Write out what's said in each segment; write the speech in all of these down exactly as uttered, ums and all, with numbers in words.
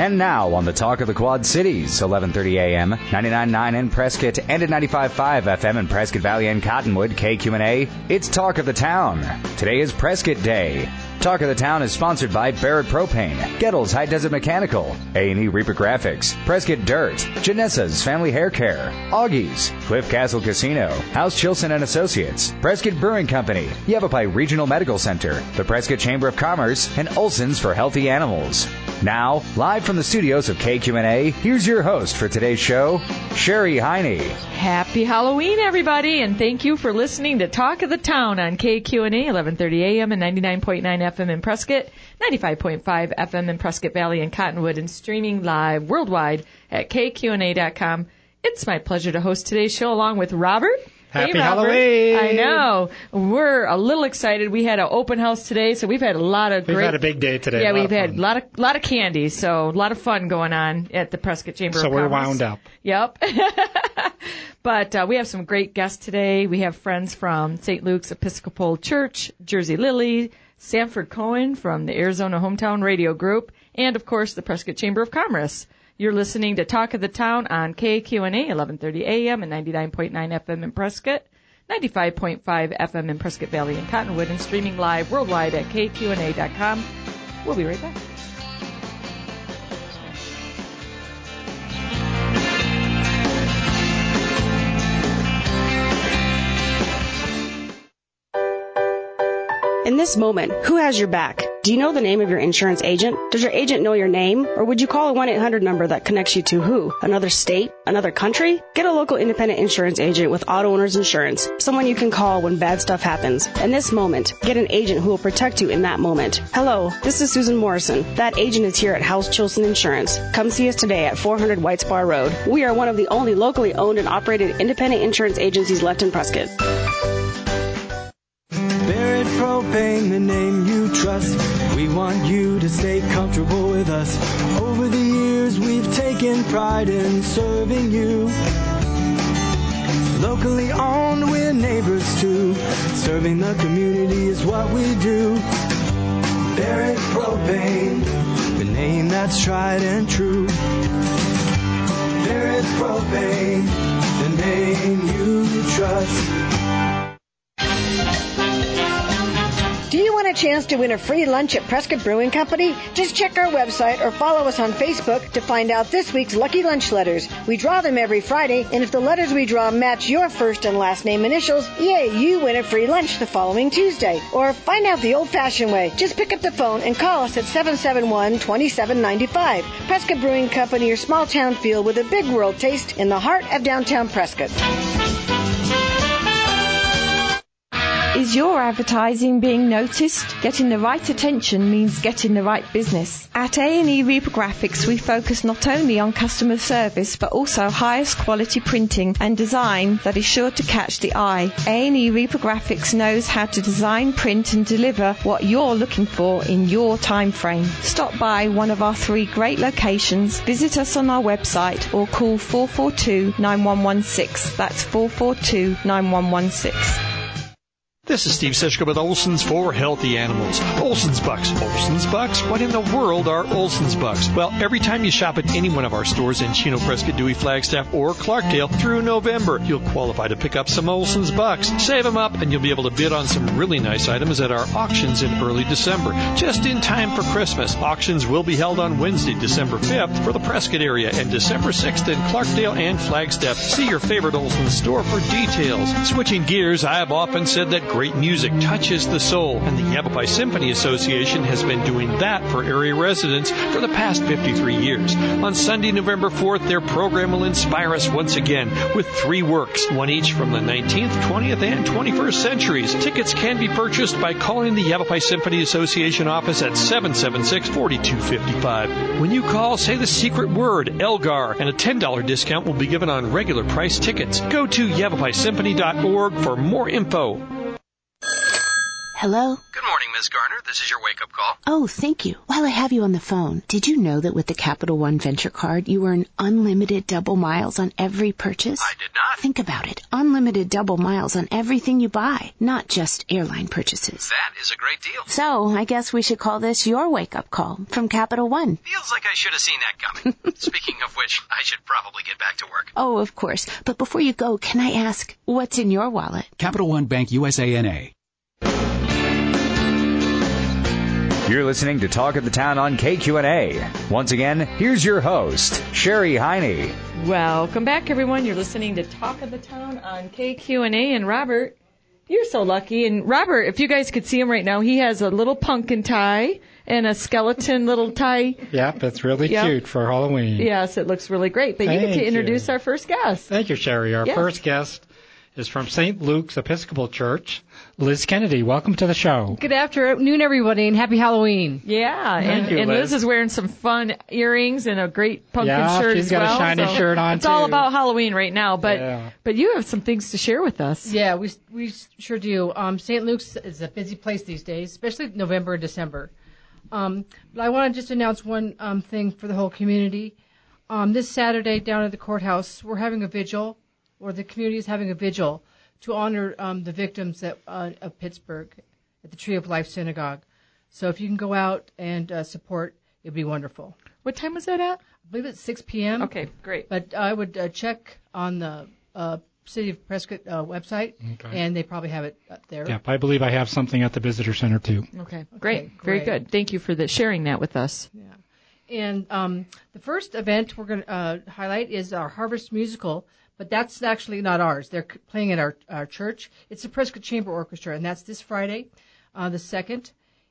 And now on the Talk of the Quad Cities, eleven thirty a.m., ninety-nine point nine in Prescott, and at ninety-five point five F M in Prescott Valley and Cottonwood, K Q N A, it's Talk of the Town. Today is Prescott Day. Talk of the Town is sponsored by Barrett Propane, Gettles High Desert Mechanical, A and E Reaper Graphics, Prescott Dirt, Janessa's Family Hair Care, Augie's, Cliff Castle Casino, House Chilson and Associates, Prescott Brewing Company, Yavapai Regional Medical Center, the Prescott Chamber of Commerce, and Olson's for Healthy Animals. Now, live from the studios of K Q N A, here's your host for today's show, Sherry Heine. Happy Halloween, everybody, and thank you for listening to Talk of the Town on K Q N A, eleven thirty a.m. and ninety-nine point nine F M in Prescott, ninety-five point five F M in Prescott Valley and Cottonwood, and streaming live worldwide at K Q N A dot com. It's my pleasure to host today's show along with Robert. Happy hey, Robert. Halloween! I know. We're a little excited. We had an open house today, so we've had a lot of we've great... We've had a big day today. Yeah, a we've had a lot of lot of candy, so a lot of fun going on at the Prescott Chamber so of Commerce. So we're wound up. Yep. But uh, we have some great guests today. We have friends from Saint Luke's Episcopal Church, Jersey Lily, Sanford Cohen from the Arizona Hometown Radio Group, and, of course, the Prescott Chamber of Commerce. You're listening to Talk of the Town on K Q N A, eleven thirty a.m. and ninety-nine point nine F M in Prescott, ninety-five point five F M in Prescott Valley and Cottonwood, and streaming live worldwide at K Q N A dot com. We'll be right back. In this moment, who has your back? Do you know the name of your insurance agent? Does your agent know your name? Or would you call a one eight hundred number that connects you to who? Another state? Another country? Get a local independent insurance agent with Auto Owners Insurance, someone you can call when bad stuff happens. In this moment, get an agent who will protect you in that moment. Hello, this is Susan Morrison. That agent is here at House Chilson Insurance. Come see us today at four hundred White Spar Road. We are one of the only locally owned and operated independent insurance agencies left in Prescott. Barrett Propane, the name you trust. We want you to stay comfortable with us. Over the years, we've taken pride in serving you. Locally owned, we're neighbors too. Serving the community is what we do. Barrett Propane, the name that's tried and true. Barrett Propane, the name you trust. Do you want a chance to win a free lunch at Prescott Brewing Company? Just check our website or follow us on Facebook to find out this week's lucky lunch letters. We draw them every Friday, and if the letters we draw match your first and last name initials, yay, you win a free lunch the following Tuesday. Or find out the old-fashioned way. Just pick up the phone and call us at seven seven one, two seven nine five. Prescott Brewing Company, your small-town feel with a big world taste in the heart of downtown Prescott. Is your advertising being noticed? Getting the right attention means getting the right business. At A and E Reaper Graphics, we focus not only on customer service, but also highest quality printing and design that is sure to catch the eye. A and E Reaper Graphics knows how to design, print, and deliver what you're looking for in your time frame. Stop by one of our three great locations, visit us on our website, or call four four two, nine one one six. That's four four two, nine one one six. This is Steve Sischka with Olson's for Healthy Animals. Olson's Bucks. Olson's Bucks? What in the world are Olson's Bucks? Well, every time you shop at any one of our stores in Chino, Prescott, Dewey, Flagstaff, or Clarkdale through November, you'll qualify to pick up some Olson's Bucks. Save them up, and you'll be able to bid on some really nice items at our auctions in early December, just in time for Christmas. Auctions will be held on Wednesday, December fifth for the Prescott area, and December sixth in Clarkdale and Flagstaff. See your favorite Olson's store for details. Switching gears, I have often said that great music touches the soul, and the Yavapai Symphony Association has been doing that for area residents for the past fifty-three years. On Sunday, November fourth, their program will inspire us once again with three works, one each from the nineteenth, twentieth, and twenty-first centuries. Tickets can be purchased by calling the Yavapai Symphony Association office at seven seven six, four two five five. When you call, say the secret word, Elgar, and a ten dollars discount will be given on regular price tickets. Go to yavapai symphony dot org for more info. Hello? Good morning, Miz Garner. This is your wake-up call. Oh, thank you. While I have you on the phone, did you know that with the Capital One Venture Card, you earn unlimited double miles on every purchase? I did not. Think about it. Unlimited double miles on everything you buy, not just airline purchases. That is a great deal. So, I guess we should call this your wake-up call from Capital One. Feels like I should have seen that coming. Speaking of which, I should probably get back to work. Oh, of course. But before you go, can I ask, what's in your wallet? Capital One Bank U S A N A. You're listening to Talk of the Town on K Q N A. Once again, here's your host, Sherry Heine. Welcome back, everyone. You're listening to Talk of the Town on K Q N A. And Robert, you're so lucky. And Robert, if you guys could see him right now, he has a little pumpkin tie and a skeleton little tie. Yep, it's really yep. cute for Halloween. Yes, it looks really great. But Thank you get to introduce you. our first guest. Thank you, Sherry. Our yes. first guest is from Saint Luke's Episcopal Church, Liz Kennedy. Welcome to the show. Good afternoon, everybody, and happy Halloween. Yeah, and, you, and Liz. Liz is wearing some fun earrings and a great pumpkin yeah, shirt she's as got well. a shiny so shirt on, It's too. all about Halloween right now, but yeah. but you have some things to share with us. Yeah, we we sure do. Um, Saint Luke's is a busy place these days, especially November and December. Um, but I want to just announce one um, thing for the whole community. Um, this Saturday down at the courthouse, we're having a vigil, or the community is having a vigil, to honor um, the victims at, uh, of Pittsburgh at the Tree of Life Synagogue. So if you can go out and uh, support, it would be wonderful. What time was that at? I believe it's six p.m. Okay, great. But I would uh, check on the uh, City of Prescott uh, website, okay. and they probably have it up there. Yeah, I believe I have something at the visitor center, too. Okay, great. Okay, Very great. good. Thank you for the, sharing that with us. Yeah. And um, the first event we're going to uh, highlight is our Harvest Musical, but that's actually not ours. They're playing at our, our church. It's the Prescott Chamber Orchestra, and that's this Friday, uh, the second.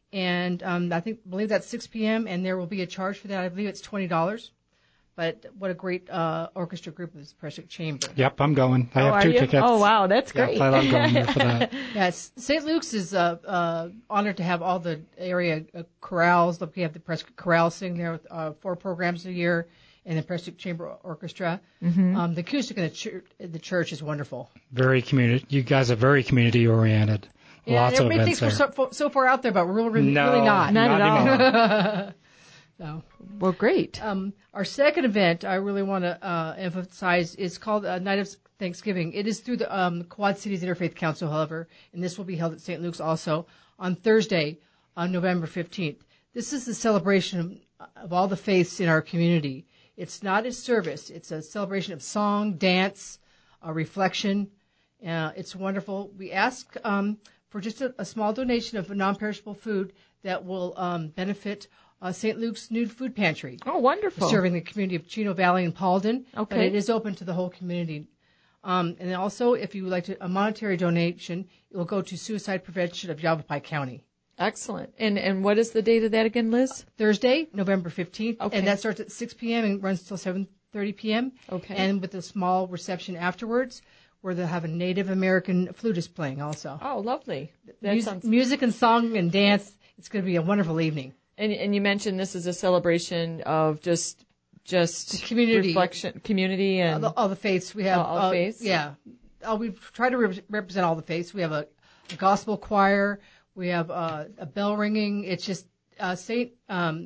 And um, I think believe that's six p.m., and there will be a charge for that. I believe it's twenty dollars. But what a great uh, orchestra group is Prescott Chamber. Yep, I'm going. I oh, have two you? tickets. Oh, wow, that's great. Yep, I love going there for that. Yes, Saint Luke's is uh, uh, honored to have all the area uh, chorales. Look, we have the Prescott Chorale sing there with uh, four programs a year, and the Prescott Chamber Orchestra. Mm-hmm. Um, the acoustic in the, church, the church is wonderful. Very community. You guys are very community oriented. Yeah, Lots of everybody events thinks there. we're so, so far out there, but we're really, no, really not. Not, not at all. So. Well, great. Um, our second event I really want to uh, emphasize is called uh, Night of Thanksgiving. It is through the um, Quad Cities Interfaith Council, however, and this will be held at Saint Luke's also on Thursday, on November fifteenth. This is the celebration of, of all the faiths in our community. It's not a service. It's a celebration of song, dance, uh, reflection. Uh, it's wonderful. We ask um, for just a, a small donation of non-perishable food that will um, benefit Uh, Saint Luke's Nude Food Pantry. Oh, wonderful. Serving the community of Chino Valley and Paulden. Okay. But it is open to the whole community. Um, and then also, if you would like to, a monetary donation, it will go to suicide prevention of Yavapai County. Excellent. And and what is the date of that again, Liz? Thursday, November fifteenth. Okay. And that starts at six p.m. and runs till seven thirty p.m. Okay. And with a small reception afterwards, where they'll have a Native American flutist playing also. Oh, lovely. That Mus- sounds... Music and song and dance. It's going to be a wonderful evening. And and you mentioned this is a celebration of just just community reflection, community, and all the, all the faiths. We have all, all uh, faiths. Yeah, uh, we try to re- represent all the faiths. We have a, a gospel choir. We have uh, a bell ringing. It's just uh, Saint um,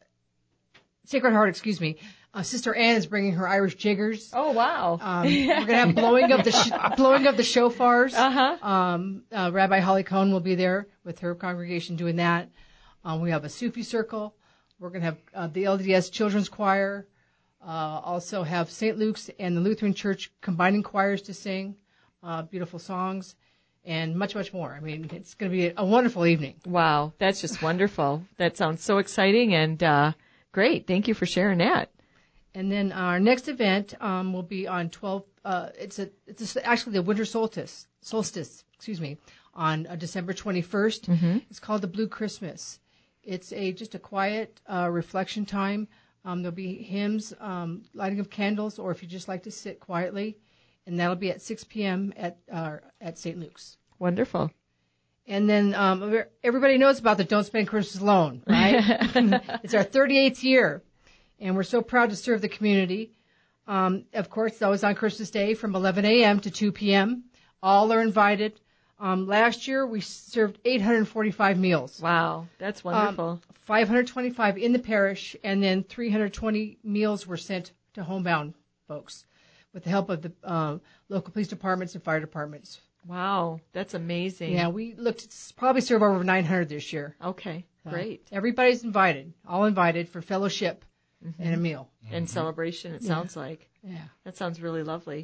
Sacred Heart. Excuse me. Uh, Sister Ann is bringing her Irish jiggers. Oh wow! Um, we're gonna have blowing of the sh- blowing of the shofars. Uh-huh. Um, uh, Rabbi Holly Cohn will be there with her congregation doing that. Um, we have a Sufi circle. We're going to have uh, the L D S Children's Choir. Uh, also have Saint Luke's and the Lutheran Church combining choirs to sing uh, beautiful songs and much, much more. I mean, it's going to be a wonderful evening. Wow, that's just wonderful. That sounds so exciting and uh, great. Thank you for sharing that. And then our next event um, will be on twelve. Uh, it's a it's a, actually the winter solstice. Solstice, excuse me, on uh, December twenty-first. Mm-hmm. It's called the Blue Christmas. It's a just a quiet uh, reflection time. Um, there'll be hymns, um, lighting of candles, or if you just like to sit quietly, and that'll be at six p.m. at uh, at Saint Luke's. Wonderful. And then um, everybody knows about the Don't Spend Christmas Alone, right? It's our thirty-eighth year, and we're so proud to serve the community. Um, of course, it's always on Christmas Day from eleven a.m. to two p.m. All are invited. Um, last year, we served eight hundred forty-five meals. Wow, that's wonderful. Um, five hundred twenty-five in the parish, and then three hundred twenty meals were sent to homebound folks with the help of the uh, local police departments and fire departments. Wow, that's amazing. Yeah, we looked to probably serve over nine hundred this year. Okay, great. Uh, everybody's invited, all invited for fellowship mm-hmm. and a meal. And mm-hmm. celebration, it yeah. sounds like. Yeah. That sounds really lovely.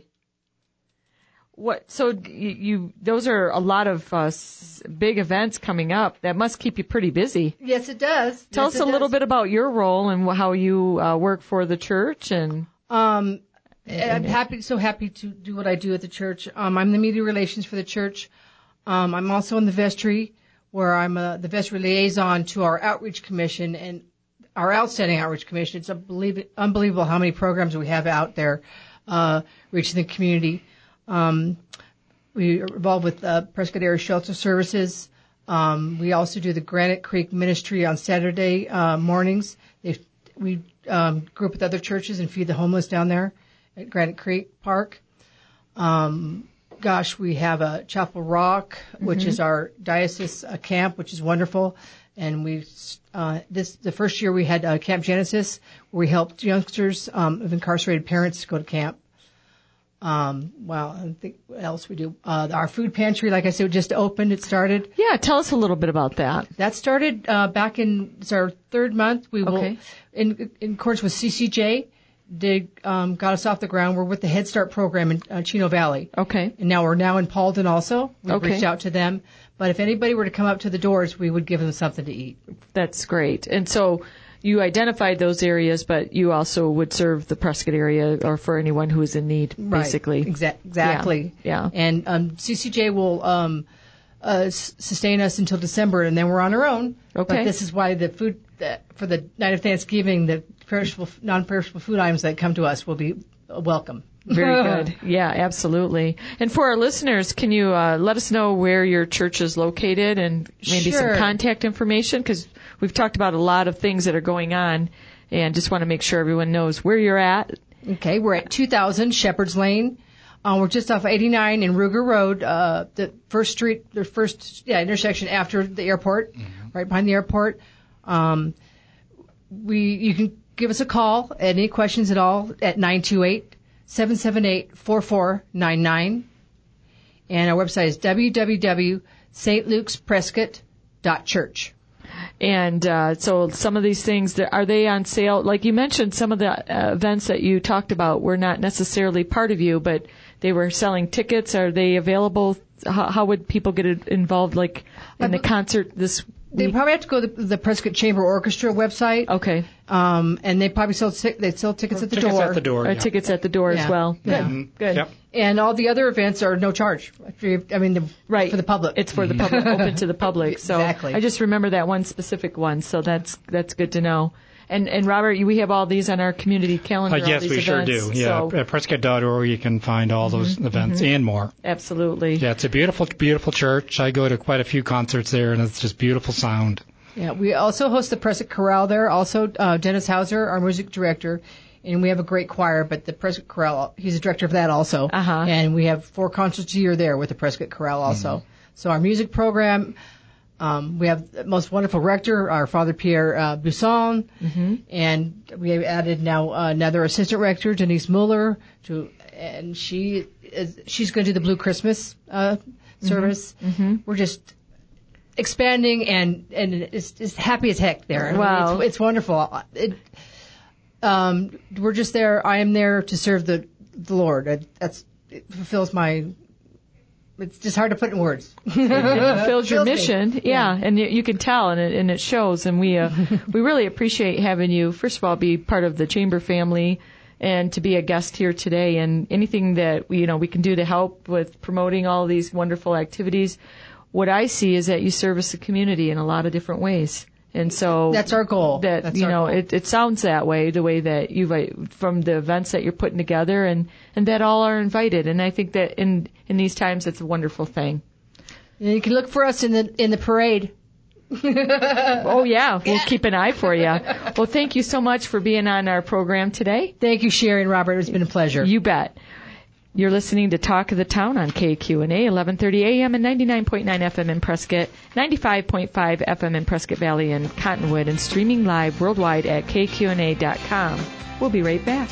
What? So you, you those are a lot of uh, s- big events coming up. That must keep you pretty busy. Yes, it does. Tell yes, us a does. little bit about your role and how you uh, work for the church. And um, I'm happy, so happy to do what I do at the church. Um, I'm the media relations for the church. Um, I'm also in the vestry, where I'm uh, the vestry liaison to our outreach commission and our outstanding outreach commission. It's unbelievable, unbelievable how many programs we have out there uh, reaching the community. Um, we are involved with uh, Prescott Area Shelter Services. Um, we also do the Granite Creek Ministry on Saturday uh, mornings. They, we um, group with other churches and feed the homeless down there at Granite Creek Park. Um, gosh, we have a Chapel Rock, which mm-hmm. is our diocese uh, camp, which is wonderful. And we uh, this the first year we had uh, Camp Genesis, where we helped youngsters um, of incarcerated parents go to camp. Um, well, I think what else we do. Uh, our food pantry, like I said, just opened. It started. Yeah, tell us a little bit about that. That started uh, back in it's our third month. We will, okay. in, in accordance with C C J, they um, got us off the ground. We're with the Head Start program in uh, Chino Valley. Okay. And now we're now in Paulden also. We've okay. reached out to them. But if anybody were to come up to the doors, we would give them something to eat. That's great. And so you identified those areas, but you also would serve the Prescott area or for anyone who is in need, right. basically. Exa- exactly. Yeah. yeah. And um, C C J will um, uh, s- sustain us until December, and then we're on our own. Okay. But this is why the food uh, for the night of Thanksgiving, the perishable, non-perishable food items that come to us will be uh, welcome. Very good. Yeah, absolutely. And for our listeners, can you uh, let us know where your church is located and maybe sure. some contact information? Because we've talked about a lot of things that are going on, and just want to make sure everyone knows where you're at. Okay, we're at two thousand Shepherd's Lane. Uh, we're just off eighty-nine in Ruger Road, uh, the first street, the first yeah intersection after the airport, mm-hmm. right behind the airport. Um, we you can give us a call at any questions at all at nine two eight, seven seven eight, four four nine nine. And our website is w w w dot st lukes prescott dot church. And uh, so some of these things, are they on sale? Like you mentioned, some of the uh, events that you talked about were not necessarily part of you, but they were selling tickets. Are they available? How, how would people get involved, like in the concert this week? They probably have to go to the, the Prescott Chamber Orchestra website. Okay. Um, and they probably sell they sell tickets at the tickets door. At the door or yeah. tickets at the door yeah. as well. Good. Yeah. Mm-hmm. Good. Yep. And all the other events are no charge. I mean, the, right. for the public. It's for the public, open to the public. So exactly. I just remember that one specific one. So that's that's good to know. And and Robert, we have all these on our community calendar. Uh, yes, all these we events, sure do. Yeah, so. at prescott dot org you can find all those mm-hmm, events mm-hmm. and more. Absolutely. Yeah, it's a beautiful, beautiful church. I go to quite a few concerts there, and it's just beautiful sound. Yeah, we also host the Prescott Chorale there. Also, uh, Dennis Hauser, our music director, and we have a great choir. But the Prescott Chorale, he's the director of that also. Uh-huh. And we have four concerts a year there with the Prescott Chorale also. Mm-hmm. So our music program. Um, we have the most wonderful rector, our Father Pierre uh, Busson, mm-hmm. and we have added now uh, another assistant rector, Denise Mueller, to, and she is, she's going to do the Blue Christmas uh, service. Mm-hmm. We're just expanding, and and it's, it's happy as heck there. Wow, I mean, it's, it's wonderful. It, um, we're just there. I am there to serve the the Lord. It, that's it fulfills my. It's just hard to put in words. It, it fulfills your mission, me. yeah, yeah. and you, you can tell, and it, and it shows. And we uh, we really appreciate having you. First of all, be part of the Chamber family, and to be a guest here today. And anything that we, you know we can do to help with promoting all these wonderful activities. What I see is that you service the community in a lot of different ways. And so that's our goal. That that's you our know, goal. it, it sounds that way, the way that you've from the events that you're putting together, and, and that all are invited. And I think that in in these times, it's a wonderful thing. And you can look for us in the in the parade. Oh yeah, we'll keep an eye for you. Well, thank you so much for being on our program today. Thank you, Sherry and Robert. It's been a pleasure. You bet. You're listening to Talk of the Town on K Q N A, eleven thirty A M and ninety-nine point nine F M in Prescott, ninety-five point five F M in Prescott Valley and Cottonwood, and streaming live worldwide at K Q N A dot com. We'll be right back.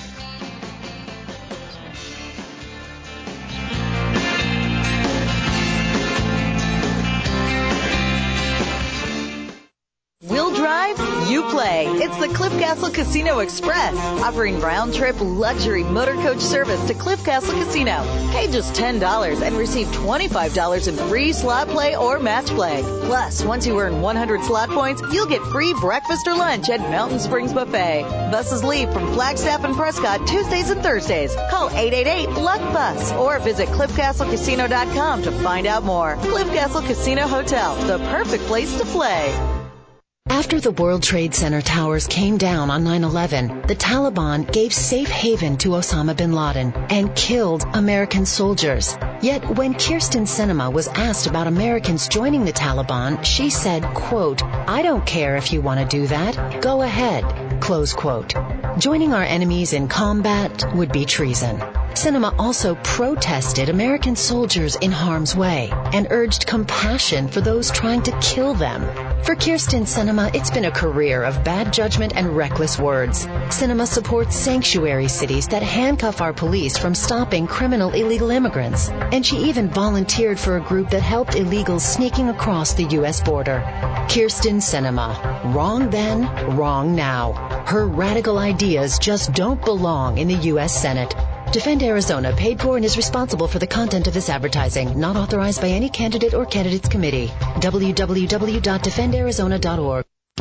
We'll drive, you play. It's the Cliff Castle Casino Express, offering round-trip luxury motor coach service to Cliff Castle Casino. Pay just ten dollars and receive twenty-five dollars in free slot play or match play. Plus, once you earn one hundred slot points, you'll get free breakfast or lunch at Mountain Springs Buffet. Buses leave from Flagstaff and Prescott Tuesdays and Thursdays. Call eight eight eight, luck bus or visit cliff castle casino dot com to find out more. Cliff Castle Casino Hotel, the perfect place to play. After the World Trade Center towers came down on nine eleven, the Taliban gave safe haven to Osama bin Laden and killed American soldiers. Yet when Kirsten Sinema was asked about Americans joining the Taliban, she said, quote, "I don't care if you want to do that. Go ahead," close quote. Joining our enemies in combat would be treason. Sinema also protested American soldiers in harm's way and urged compassion for those trying to kill them. For Kirsten Sinema, it's been a career of bad judgment and reckless words. Sinema supports sanctuary cities that handcuff our police from stopping criminal illegal immigrants. And she even volunteered for a group that helped illegals sneaking across the U S border. Kirsten Sinema. Wrong then, wrong now. Her radical ideas just don't belong in the U S Senate. Defend Arizona paid for and is responsible for the content of this advertising, not authorized by any candidate or candidates committee. w w w dot defend arizona dot org.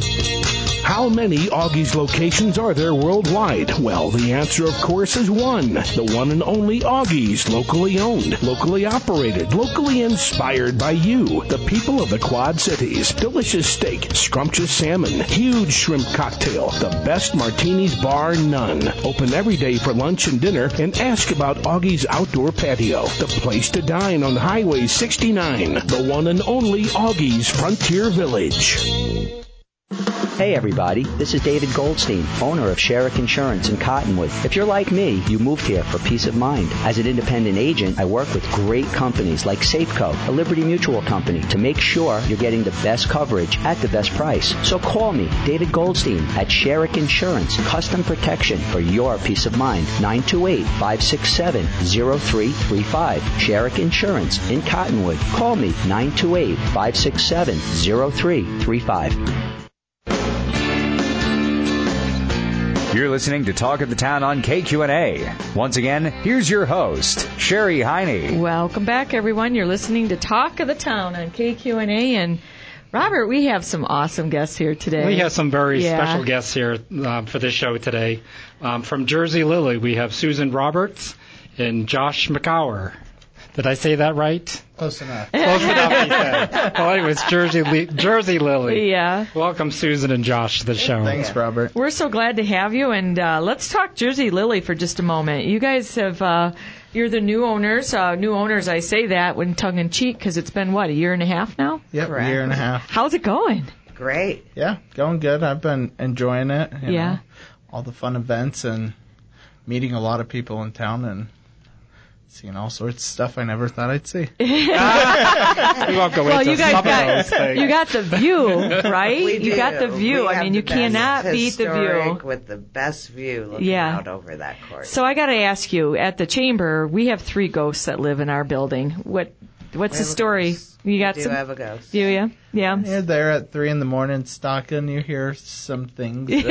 How many Augie's locations are there worldwide? Well, the answer, of course, is one. The one and only Augie's, locally owned, locally operated, locally inspired by you, the people of the Quad Cities. Delicious steak, scrumptious salmon, huge shrimp cocktail, the best martinis bar none. Open every day for lunch and dinner, and ask about Augie's outdoor patio, the place to dine on Highway sixty-nine, the one and only Augie's Frontier Village. Hey everybody, this is David Goldstein, owner of Sherrick Insurance in Cottonwood. If you're like me, you moved here for peace of mind. As an independent agent, I work with great companies like Safeco, a Liberty Mutual company, to make sure you're getting the best coverage at the best price. So call me, David Goldstein, at Sherrick Insurance, custom protection for your peace of mind. nine two eight, five six seven, zero three three five. Sherrick Insurance in Cottonwood. Call me, nine two eight, five six seven, zero three three five. You're listening to Talk of the Town on K Q N A. Once again, here's your host, Sherry Heine. Welcome back, everyone. You're listening to Talk of the Town on K Q N A. And, Robert, we have some awesome guests here today. We have some very yeah. special guests here um, for this show today. Um, from Jersey Lily, we have Susan Roberts and Josh McCower. Did I say that right? Close enough. Close enough, he said. Well, anyways, Jersey, Li- Jersey Lily. Yeah. Welcome, Susan and Josh, to the show. Thanks, Robert. We're so glad to have you, and uh, let's talk Jersey Lily for just a moment. You guys have, uh, you're the new owners. Uh, new owners, I say that when tongue-in-cheek, because it's been, what, a year and a half now? Yep, Correct. a year and a half. How's it going? Great. Yeah, going good. I've been enjoying it. You yeah. know, all the fun events and meeting a lot of people in town and seeing all sorts of stuff I never thought I'd see. We won't go well, into you guys some got, of those things. You got the view, right? We you do. got the view. We I mean, you cannot beat the view. With the best view looking yeah. out over that court. So I got to ask you, at the chamber, we have three ghosts that live in our building. What What's the story? You got we some? do have a ghost. Do you? Yeah. You're there at three in the morning stalking. You hear some things. You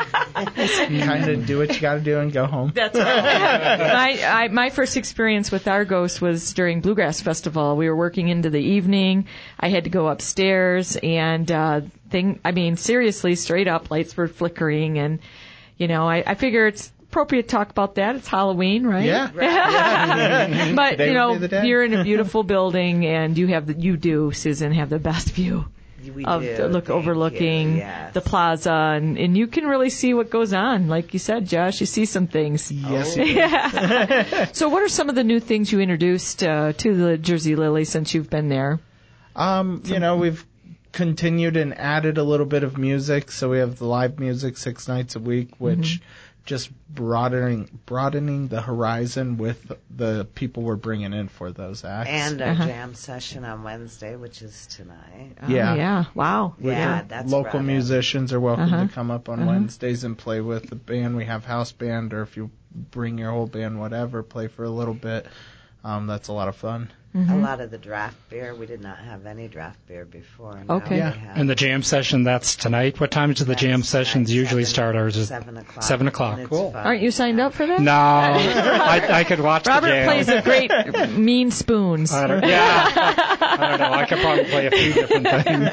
kind of do what you got to do and go home. That's right. my I, my first experience with our ghost was during Bluegrass Festival. We were working into the evening. I had to go upstairs, and uh, thing. I mean, seriously, straight up, lights were flickering, and you know, I, I figure it's appropriate to talk about that. It's Halloween, right? Yeah. yeah. But Today you know, you're in a beautiful building, and you have the, you do, Susan, have the best view we of do. the look Thank overlooking you. Yes. the plaza, and, and you can really see what goes on. Like you said, Josh, you see some things. Yes. Oh. Yeah. So, what are some of the new things you introduced uh, to the Jersey Lily since you've been there? Um, you know, we've continued and added a little bit of music. So we have the live music six nights a week, which. Mm-hmm. just broadening broadening the horizon with the people we're bringing in for those acts. And our Uh-huh. jam session on Wednesday, which is tonight. Yeah. Oh, yeah. Wow. Yeah, that's Local brought in. musicians are welcome Uh-huh. to come up on Uh-huh. Wednesdays and play with the band. We have house band, or if you bring your whole band, whatever, play for a little bit. Um, that's a lot of fun. A lot of the draft beer. We did not have any draft beer before. Now Okay. we Yeah. have And the jam session, that's tonight. What time do the jam sessions usually start? Ours is seven o'clock. Seven o'clock. Cool. Aren't you signed up for that? No, I, I could watch Robert the jam. plays a great Mean Spoons. I don't, yeah. I don't know. I could probably play a few different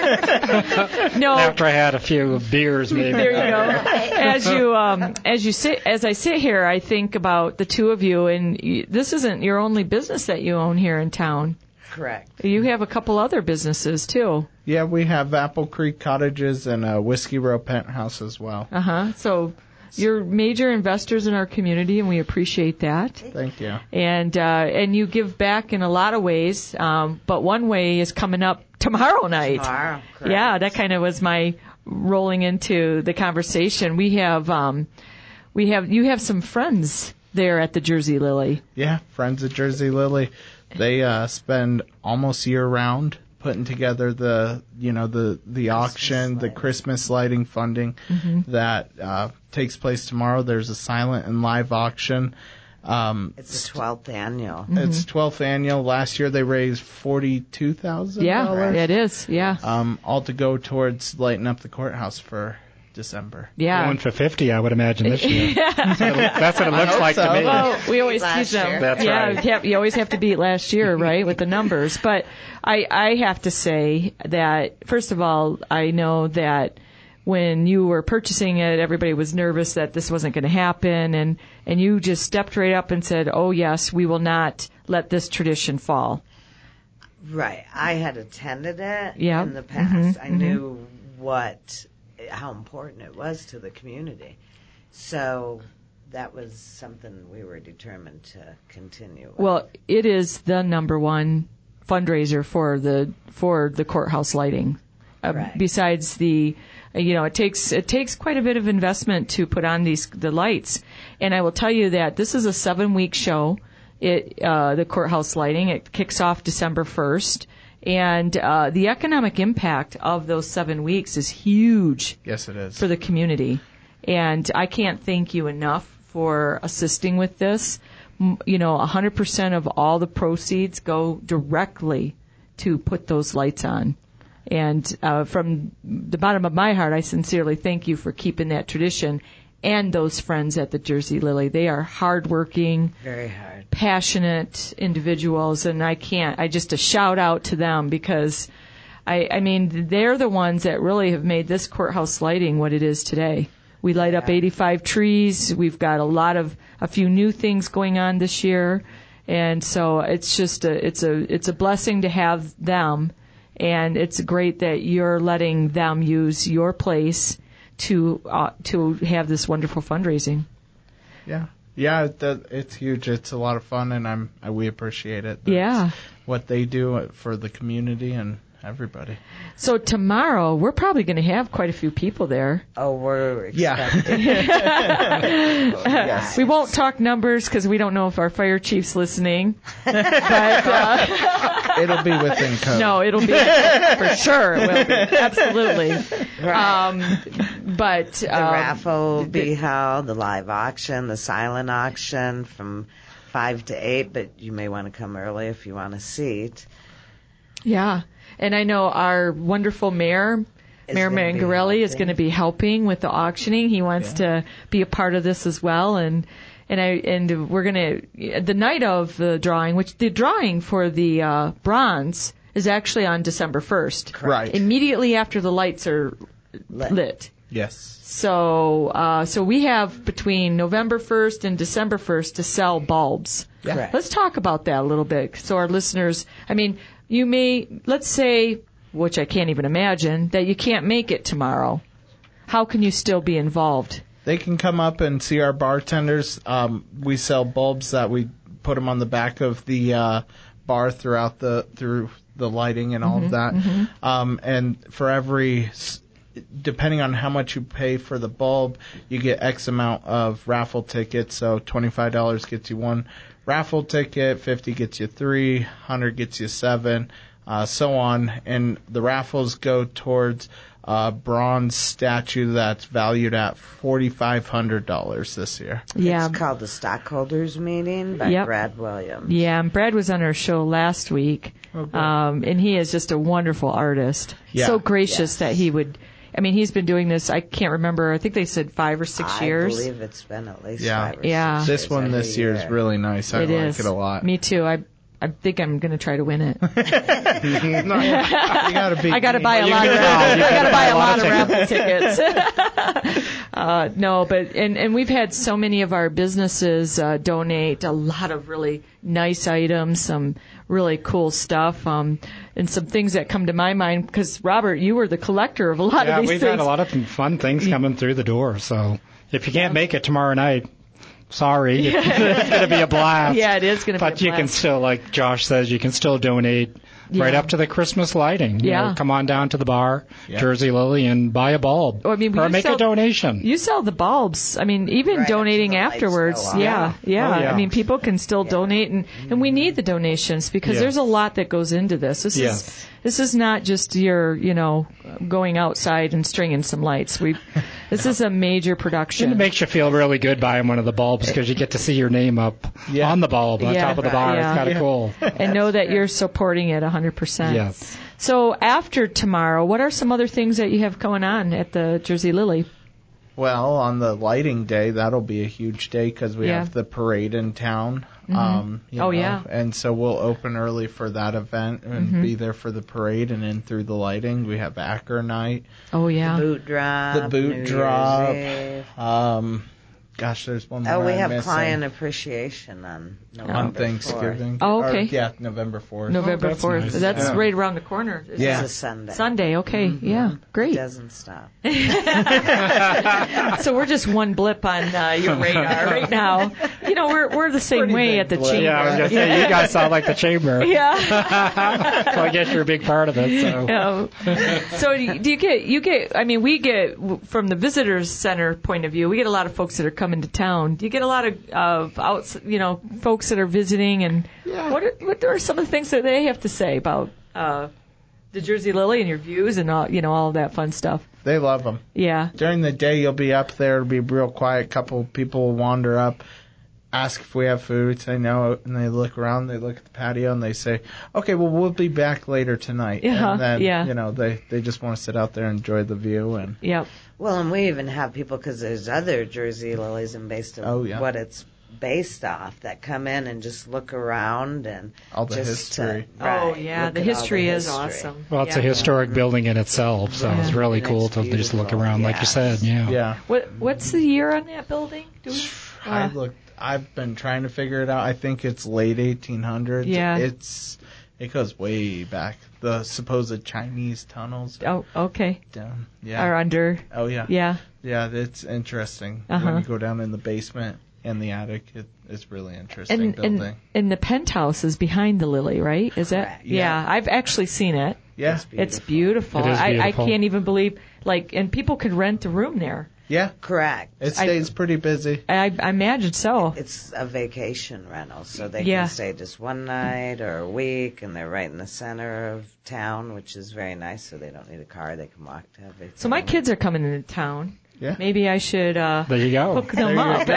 things. No. After I had a few beers, maybe. There you go. As you um, as you sit as I sit here, I think about the two of you, and you, this isn't your only business that you own here in town. Correct. You have a couple other businesses too. Yeah, we have Apple Creek Cottages and a Whiskey Row Penthouse as well. Uh huh. So you're major investors in our community, and we appreciate that. Thank you. And uh, and you give back in a lot of ways, um, but one way is coming up tomorrow night. Tomorrow, correct. Yeah, that kind of was my rolling into the conversation. We have um, we have you have some friends there at the Jersey Lily. Yeah, Friends of Jersey Lily. They uh, spend almost year round putting together the, you know, the the auction, the Christmas lighting funding Mhm. that uh, takes place tomorrow. There's a silent and live auction. Um, It's the twelfth annual. It's twelfth annual. Last year they raised forty-two thousand dollars. Yeah, it is. Yeah. Um, all to go towards lighting up the courthouse for December. Yeah. Going for fifty, I would imagine, this year. That's what it, that's what it I looks hope like so. to me. Well, we always Last tease them. year. That's yeah, right. you have- you always have to beat last year, right, with the numbers. But I, I have to say that, first of all, I know that when you were purchasing it, everybody was nervous that this wasn't going to happen, and, and you just stepped right up and said, oh, yes, we will not let this tradition fall. Right. I had attended it Yeah. in the past. Mhm, I mhm. knew what, how important it was to the community. So that was something we were determined to continue with. Well, it is the number one fundraiser for the for the courthouse lighting. Uh, Right. Besides the, uh, you know, it takes it takes quite a bit of investment to put on these the lights, and I will tell you that this is a seven week show. It uh, the courthouse lighting it kicks off December first, and uh, the economic impact of those seven weeks is huge. Yes, it is. For the community. And I can't thank you enough for assisting with this. M- You know, one hundred percent of all the proceeds go directly to put those lights on. And uh, from the bottom of my heart, I sincerely thank you for keeping that tradition and those friends at the Jersey Lily. They are hardworking, Very hard. passionate individuals, and I can't, I just a shout out to them because I, I mean, they're the ones that really have made this courthouse lighting what it is today. We light up eighty-five trees. We've got a lot of, a few new things going on this year. And so it's just a, it's a, it's a blessing to have them. And it's great that you're letting them use your place to, uh, to have this wonderful fundraising. Yeah. Yeah, that, it's huge. It's a lot of fun, and I'm I, we appreciate it. That's Yeah. what they do for the community and everybody. So tomorrow, we're probably going to have quite a few people there. Oh, we're Yeah. expecting. Yes. We won't talk numbers because we don't know if our fire chief's listening. But uh, It'll be within code. no, it'll be for sure. It will be. Absolutely. Um, but The um, raffle will be held, the live auction, the silent auction from five to eight, but you may want to come early if you want a seat. Yeah, and I know our wonderful mayor, Is Mayor gonna be Mangarelli, is helping. going to be helping with the auctioning. He wants to be a part of this as well, and and I and we're going to the night of the drawing, which the drawing for the uh, bronze is actually on December first, Right. immediately after the lights are Lit. lit. Yes. So, uh, so we have between November first and December first to sell bulbs. Yeah. Correct. Let's talk about that a little bit. So our listeners, I mean, you may, let's say, which I can't even imagine, that you can't make it tomorrow. How can you still be involved? They can come up and see our bartenders. Um, we sell bulbs that we put them on the back of the uh, bar throughout the through the lighting and all of that. Um, and for every s- depending on how much you pay for the bulb, you get X amount of raffle tickets. So twenty-five dollars gets you one raffle ticket, fifty gets you three, one hundred gets you seven, uh, so on. And the raffles go towards a bronze statue that's valued at forty-five hundred dollars this year. Yeah. It's called the Stockholders Meeting by Yep. Brad Williams. Yeah, and Brad was on our show last week, um, and he is just a wonderful artist. Yeah. So gracious Yes. that he would. I mean, he's been doing this. I can't remember. I think they said five or six I years. believe it's been at least Yeah. five or Yeah. six This years one every this year is year. really nice. I It like is. it a lot. Me too. I I think I'm going to try to win it. No, you gotta be. I got to buy a Well, you lot of can- raffle. you I got gotta to buy a lot of of raffle tickets. uh, no, but and and we've had so many of our businesses uh, donate a lot of really nice items, some really cool stuff, um, and some things that come to my mind because Robert, you were the collector of a lot Yeah, of these we've things. had a lot of fun things coming through the door. So if you can't make it tomorrow night, sorry, it's going to be a blast. Yeah, it is going to be a But you can blast. still, like Josh says, you can still donate right Yeah. up to the Christmas lighting. You Yeah. know, come on down to the bar, Yeah. Jersey Lily, and buy a bulb. Oh, I mean, or you make sell- a donation. You sell the bulbs. I mean, even Right up to donating the lights afterwards. go on. Yeah, yeah. Oh, yeah. I mean, people can still donate, and, and we need the donations because Yes. there's a lot that goes into this. This Yes. is this is not just your, you know, going outside and stringing some lights. We, this is a major And it production. makes you feel really good buying one of the bulbs because you get to see your name up Yeah. on the bulb on Yeah. top of the bar. Yeah. It's kind of Yeah. cool. And know that you're supporting it one hundred percent. Yes. So after tomorrow, what are some other things that you have going on at the Jersey Lily? Well, on the lighting day, that'll be a huge day because we Yeah. have the parade in town. Mhm. Um, you Oh, know, yeah. And so we'll open early for that event and Mhm. be there for the parade and in through the lighting. We have Acker night, Oh yeah. Boot drop. the boot New drop. Year's Eve. Um, gosh, there's one more Oh, we I'm have missing. client appreciation on November on Thanksgiving. Oh, okay. Or, yeah, November fourth. November that's fourth. nice. That's Yeah. right around the corner. Is Yeah. It's a Sunday. Sunday. Okay. Yeah. Great. It doesn't stop. So we're just one blip on uh, your radar right now. You know, we're we're the same Pretty way big at the blip. chamber. Yeah, I was going to say, you guys sound like the chamber. Yeah. So I guess you're a big part of it. So. Yeah. So do you, do you get you get? I mean, we get from the visitors center point of view. We get a lot of folks that are coming to town. Do you get a lot of of outs, you know, folks that are visiting? And what are, what are some of the things that they have to say about uh, the Jersey Lily and your views and all you know all of that fun stuff? They love them. Yeah. During the day, you'll be up there. It'll be real quiet. Couple people will wander up, ask if we have food. Say no, and they look around. They look at the patio and they say, "Okay, well, we'll be back later tonight." Yeah, And then, yeah. you know, they they just want to sit out there and enjoy the view. And Yep. Well, and we even have people, because there's other Jersey Lilies and based on Oh, yeah. what it's based off, that come in and just look around and all the just history. To, right, Oh yeah, look the at all history is history. awesome. Well, it's yeah. a historic building in itself, so it's Yeah. really And cool it's to just look beautiful, around, like you yes. said. Yeah. Yeah, What what's the year on that building? Do we, I uh, looked. I've been trying to figure it out. I think it's late eighteen hundreds. Yeah. It's it goes way back. The supposed Chinese tunnels oh, okay. down. Yeah. Are under. Oh yeah. Yeah. Yeah, it's interesting. Uh-huh. When you go down in the basement and the attic, it, it's really interesting And, building. and and the penthouse is behind the Lily, right? Is that? Correct. Yeah. Yeah. I've actually seen it. yeah, It's beautiful. It is I, I beautiful. can't even believe like, and people could rent a room there. yeah, Correct. it stays pretty busy. I, I imagine so. It's a vacation rental, so they Yeah. can stay just one night or a week, and they're right in the center of town, which is very nice, so they don't need a car. They can walk to everything. So my kids are coming into town. Yeah. Maybe I should uh, There you go. hook them There you up.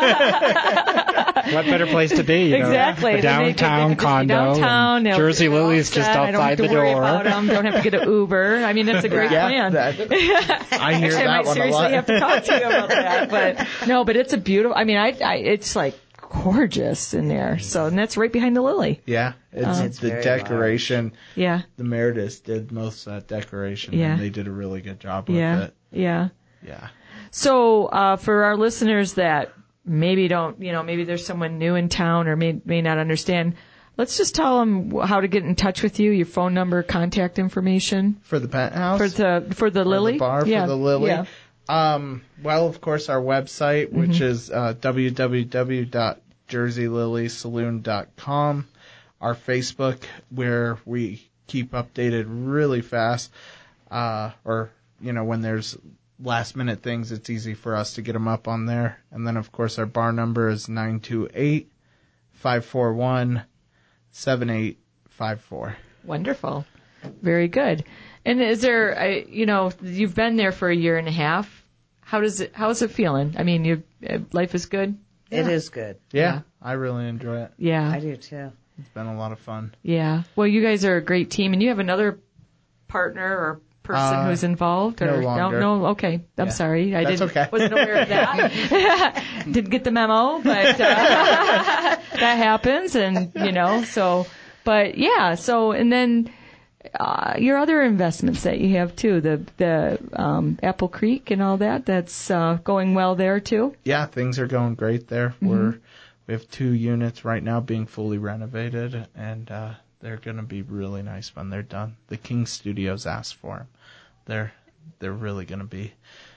What better place to be? You know? Exactly. A Then they could- they downtown could just be condo. and downtown. They'll- Jersey they're all Lily's just set. I don't have outside to the worry door. about them. Don't have to get an Uber. I mean, that's a great Yeah, plan. that- I hear Actually, I that might one a seriously lot. have to talk to you about that. But no, but it's a beautiful. I mean, I, I it's like gorgeous in there. So and that's right behind the Lily. Yeah, it's, Uh, It's the very decoration. Yeah. The Meredith did most of that decoration, Yeah. and they did a really good job with Yeah. it. Yeah. Yeah. So uh, for our listeners that maybe don't, you know, maybe there's someone new in town or may may not understand. Let's just tell them how to get in touch with you, your phone number, contact information. For the penthouse? For the for the Or Lily? The bar yeah. for the Lily? Yeah. Um, well, of course, our website, which Mhm. is uh, w w w dot jersey lily saloon dot com. Our Facebook, where we keep updated really fast, uh, or you know, when there's last minute things, it's easy for us to get them up on there. And then, of course, our bar number is nine two eight, five four one, seven eight five four. Wonderful. Very good. And is there, I, you know, you've been there for a year and a half. How does it, how is it feeling? I mean, you, life is good? It is good. Yeah, Yeah. I really enjoy it. Yeah. I do too. It's been a lot of fun. Yeah. Well, you guys are a great team, and you have another partner or person Uh, who's involved? no Or longer. No, no, okay. I'm Yeah. sorry. I That's didn't, okay. wasn't aware of that. Didn't get the memo, but uh, that happens, and, you know, so, but yeah, so, and then uh, your other investments that you have too, the, the um, Apple Creek and all that, that's uh, going well there too? Yeah, things are going great there. Mm-hmm. We're we have two units right now being fully renovated, and uh, they're going to be really nice when they're done. The King Studios asked for them. They're they're really going to be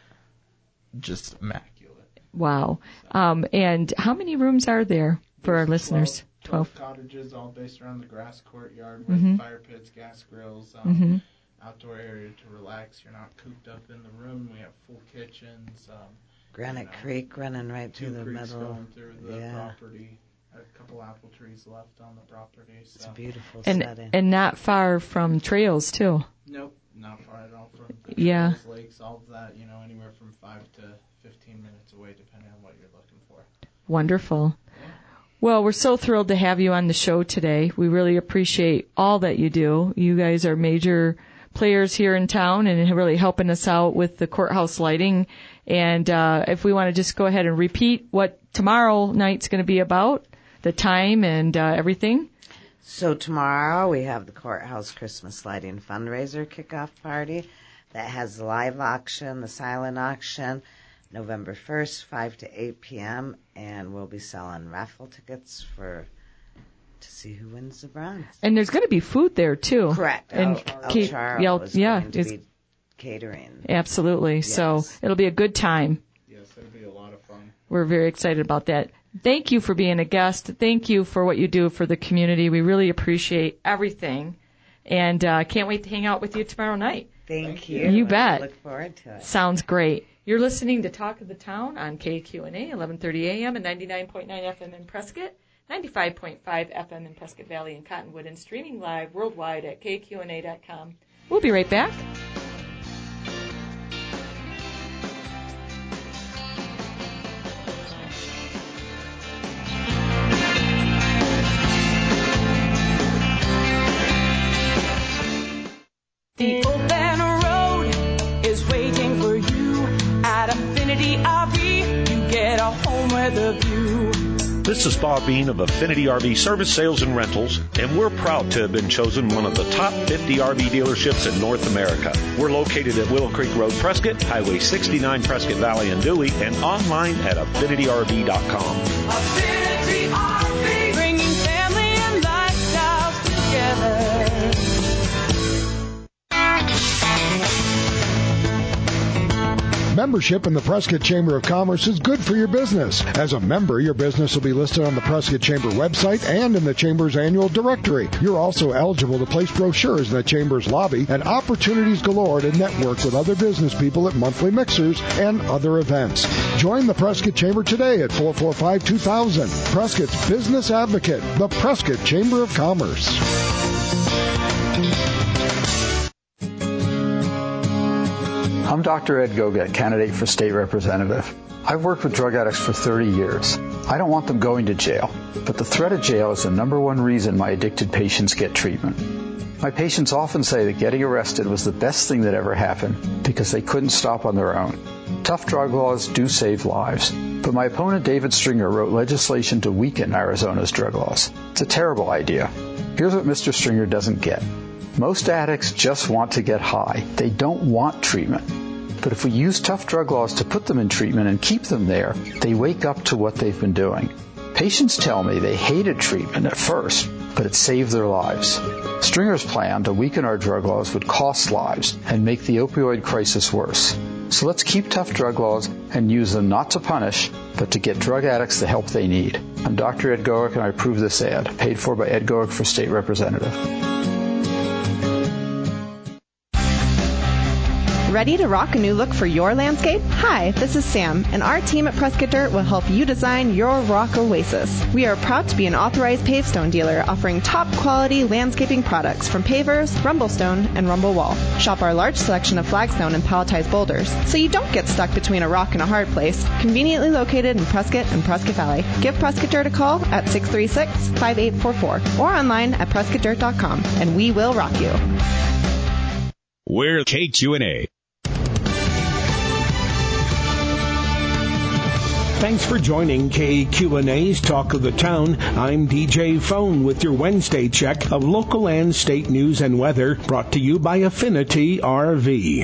just immaculate. Wow. Um, and how many rooms are there for our listeners? twelve cottages, all based around the grass courtyard with Mhm. fire pits, gas grills, um, Mhm. outdoor area to relax. You're not cooped up in the room. We have full kitchens. Um, Granite you know, Creek running right two through the creeks middle. going through the Yeah. property. A couple apple trees left on the property. So. It's a beautiful And, setting. and not far from trails too. Nope, not far at all from the Yeah. trails, lakes, all of that. You know, anywhere from five to fifteen minutes away, depending on what you're looking for. Wonderful. Well, we're so thrilled to have you on the show today. We really appreciate all that you do. You guys are major players here in town and really helping us out with the courthouse lighting. And uh, if we want to just go ahead and repeat what tomorrow night's going to be about, the time and uh, everything. So tomorrow we have the Courthouse Christmas Lighting Fundraiser Kickoff Party that has the live auction, the silent auction, November first, five to eight p.m., and we'll be selling raffle tickets for to see who wins the bronze. And there's going to be food there too. Correct. And El, El Kate- Charo yeah, is yeah, going to it's- be catering. Absolutely. So it'll be a good time. Yes, it'll be a lot of fun. We're very excited about that. Thank you for being a guest. Thank you for what you do for the community. We really appreciate everything. And uh, can't wait to hang out with you tomorrow night. Thank you. You I bet. look forward to it. Sounds great. You're listening to Talk of the Town on K Q N A, eleven thirty a.m. and ninety-nine point nine F M in Prescott, ninety-five point five F M in Prescott Valley and Cottonwood, and streaming live worldwide at K Q N A dot com. We'll be right back. The open road is waiting for you at Affinity R V. You get a home with a view. This is Bob Bean of Affinity R V Service, Sales, and Rentals, and we're proud to have been chosen one of the top fifty R V dealerships in North America. We're located at Willow Creek Road, Prescott, Highway sixty-nine, Prescott Valley and Dewey, and online at affinity R V dot com. Affinity R V, bringing family and lifestyles together. Membership in the Prescott Chamber of Commerce is good for your business. As a member, your business will be listed on the Prescott Chamber website and in the Chamber's annual directory. You're also eligible to place brochures in the Chamber's lobby and opportunities galore to network with other business people at monthly mixers and other events. Join the Prescott Chamber today at four four five, two thousand. Prescott's Business Advocate, the Prescott Chamber of Commerce. I'm Doctor Ed Goget, candidate for state representative. I've worked with drug addicts for thirty years. I don't want them going to jail, but the threat of jail is the number one reason my addicted patients get treatment. My patients often say that getting arrested was the best thing that ever happened because they couldn't stop on their own. Tough drug laws do save lives, but my opponent David Stringer wrote legislation to weaken Arizona's drug laws. It's a terrible idea. Here's what Mister Stringer doesn't get. Most addicts just want to get high. They don't want treatment. But if we use tough drug laws to put them in treatment and keep them there, they wake up to what they've been doing. Patients tell me they hated treatment at first, but it saved their lives. Stringer's plan to weaken our drug laws would cost lives and make the opioid crisis worse. So let's keep tough drug laws and use them not to punish, but to get drug addicts the help they need. I'm Doctor Ed Goic, and I approve this ad, paid for by Ed Goic for State Representative. Ready to rock a new look for your landscape? Hi, this is Sam, and our team at Prescott Dirt will help you design your rock oasis. We are proud to be an authorized pavestone dealer offering top quality landscaping products from pavers, Rumblestone, and Rumble Wall. Shop our large selection of flagstone and palletized boulders so you don't get stuck between a rock and a hard place, conveniently located in Prescott and Prescott Valley. Give Prescott Dirt a call at six three six, five eight four four or online at prescott dirt dot com, and we will rock you. We're K Q and A. Thanks for joining K Q and A's Talk of the Town. I'm D J Phone with your Wednesday check of local and state news and weather, brought to you by Affinity R V.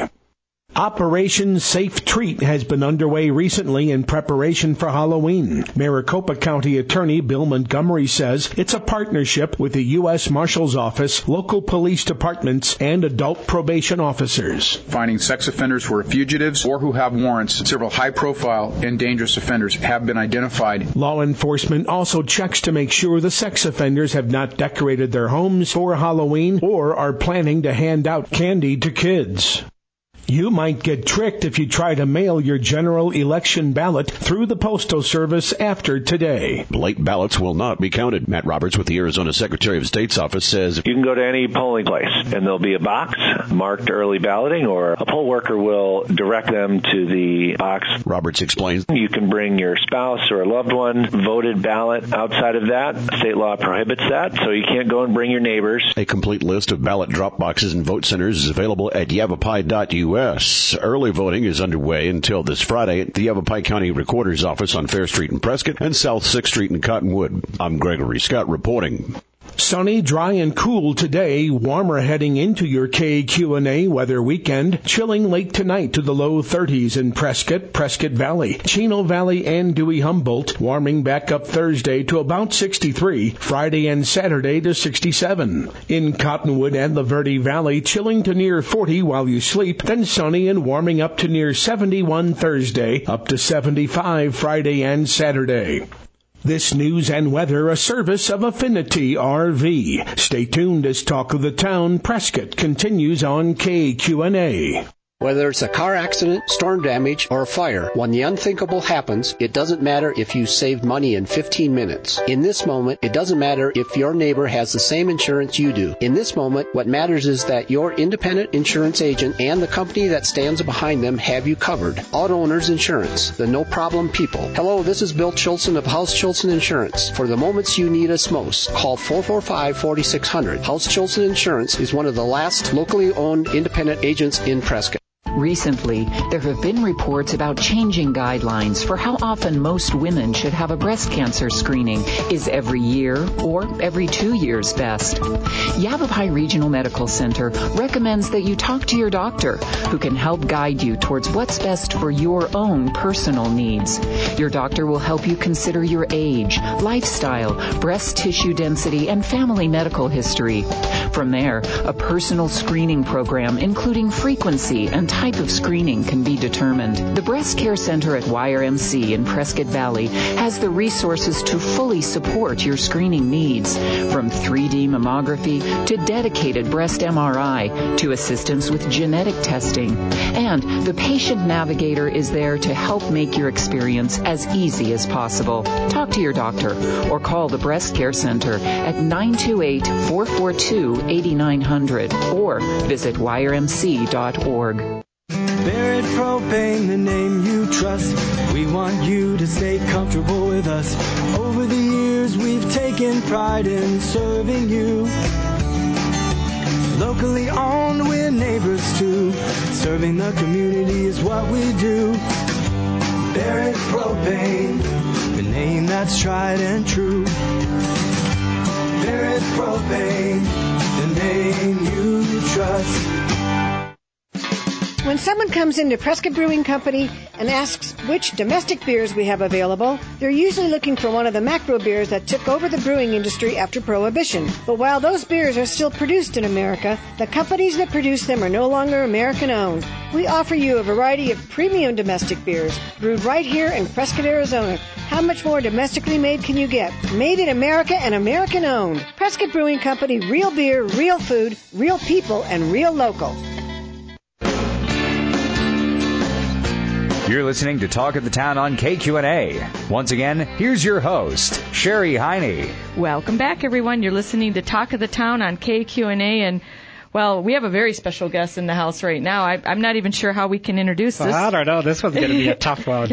Operation Safe Treat has been underway recently in preparation for Halloween. Maricopa County Attorney Bill Montgomery says it's a partnership with the U S Marshal's Office, local police departments, and adult probation officers. Finding sex offenders who are fugitives or who have warrants. Several high-profile and dangerous offenders have been identified. Law enforcement also checks to make sure the sex offenders have not decorated their homes for Halloween or are planning to hand out candy to kids. You might get tricked if you try to mail your general election ballot through the Postal Service after today. Late ballots will not be counted. Matt Roberts with the Arizona Secretary of State's office says you can go to any polling place and there'll be a box marked early balloting, or a poll worker will direct them to the box. Roberts explains you can bring your spouse or a loved one voted ballot. Outside of that, state law prohibits that, so you can't go and bring your neighbors. A complete list of ballot drop boxes and vote centers is available at yavapai dot U S. Early voting is underway until this Friday at the Yavapai County Recorder's Office on Fair Street in Prescott and South sixth Street in Cottonwood. I'm Gregory Scott reporting. Sunny, dry, and cool today. Warmer heading into your K Q and A weather weekend. Chilling late tonight to the low thirties in Prescott, Prescott Valley, Chino Valley, and Dewey-Humboldt. Warming back up Thursday to about sixty-three. Friday and Saturday to sixty-seven. In Cottonwood and the Verde Valley, chilling to near forty while you sleep. Then sunny and warming up to near seventy-one Thursday, up to seventy-five Friday and Saturday. This news and weather, a service of Affinity R V. Stay tuned as Talk of the Town Prescott continues on K Q and A. Whether it's a car accident, storm damage, or a fire, when the unthinkable happens, it doesn't matter if you saved money in fifteen minutes. In this moment, it doesn't matter if your neighbor has the same insurance you do. In this moment, what matters is that your independent insurance agent and the company that stands behind them have you covered. Auto Owners Insurance, the no-problem people. Hello, this is Bill Chilson of House Chilson Insurance. For the moments you need us most, call four four five, four six zero zero. House Chilson Insurance is one of the last locally owned independent agents in Prescott. Recently, there have been reports about changing guidelines for how often most women should have a breast cancer screening. Is every year or every two years best? Yavapai Regional Medical Center recommends that you talk to your doctor, who can help guide you towards what's best for your own personal needs. Your doctor will help you consider your age, lifestyle, breast tissue density, and family medical history. From there, a personal screening program, including frequency and type of screening, can be determined. The Breast Care Center at Y R M C in Prescott Valley has the resources to fully support your screening needs, from three D mammography to dedicated breast M R I to assistance with genetic testing. And the patient navigator is there to help make your experience as easy as possible. Talk to your doctor or call the Breast Care Center at nine two eight, four four two, eight nine zero zero or visit Y R M C dot org. Barrett Propane, the name you trust. We want you to stay comfortable with us. Over the years, we've taken pride in serving you. Locally owned, we're neighbors too. Serving the community is what we do. Barrett Propane, the name that's tried and true. Barrett Propane, the name you trust. When someone comes into Prescott Brewing Company and asks which domestic beers we have available, they're usually looking for one of the macro beers that took over the brewing industry after Prohibition. But while those beers are still produced in America, the companies that produce them are no longer American-owned. We offer you a variety of premium domestic beers brewed right here in Prescott, Arizona. How much more domestically made can you get? Made in America and American-owned. Prescott Brewing Company, real beer, real food, real people, and real local. You're listening to Talk of the Town on K Q N A. Once again, here's your host, Sherry Heine. Welcome back, everyone. You're listening to Talk of the Town on K Q N A, and well, we have a very special guest in the house right now. I, I'm not even sure how we can introduce this. I don't know. This one's going to be a tough one.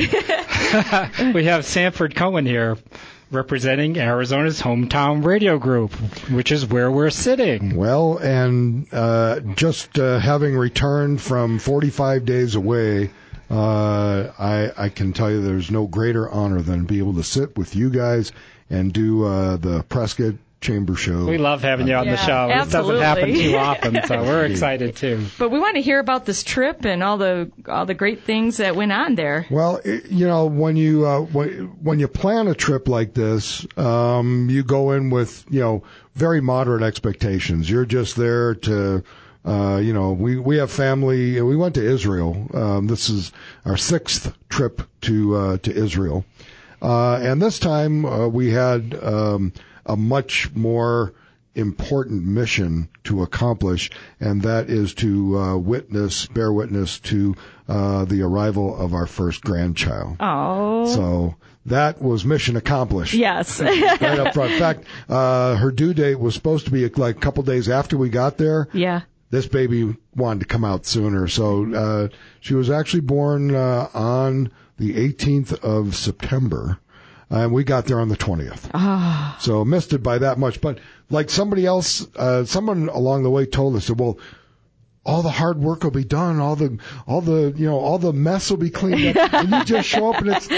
We have Sanford Cohen here, representing Arizona's hometown radio group, which is where we're sitting. Well, and uh, just uh, having returned from forty-five days away, uh, I, I can tell you there's no greater honor than be able to sit with you guys and do uh, the Prescott Chamber Show. We love having you on yeah, the show. Absolutely. This doesn't happen too often, so we're excited too. But we want to hear about this trip and all the all the great things that went on there. Well, it, you know, when you uh, when, when you plan a trip like this, um, you go in with, you know, very moderate expectations. You're just there to, uh, you know, we we have family. We went to Israel. Um, this is our sixth trip to uh, to Israel, uh, and this time uh, we had. Um, a much more important mission to accomplish, and that is to uh, witness, bear witness to uh, the arrival of our first grandchild. Oh. So that was mission accomplished. Yes. Right up front. In fact, uh, her due date was supposed to be like a couple days after we got there. Yeah. This baby wanted to come out sooner, so uh, she was actually born uh, on the eighteenth of September. And we got there on the twentieth. Ah. So missed it by that much. But like somebody else, uh, someone along the way told us, well, all the hard work will be done, all the, all the, you know, all the mess will be cleaned up, and you just show up and it's,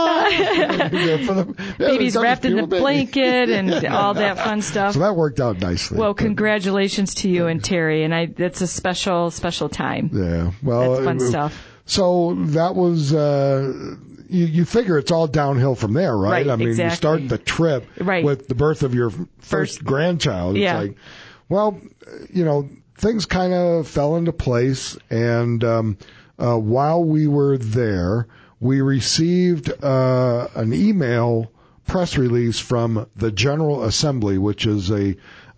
ah! Baby's wrapped in the blanket and all that fun stuff. So that worked out nicely. Well, congratulations to you and Terry, and I, that's a special, special time. Yeah. Well, that's fun it, stuff. So that was, uh, You, you figure it's all downhill from there, right? Right, I mean, exactly. You start the trip right. with the birth of your first, first grandchild. It's yeah. like, well, you know, things kind of fell into place. And um, uh, while we were there, we received uh, an email press release from the General Assembly, which is a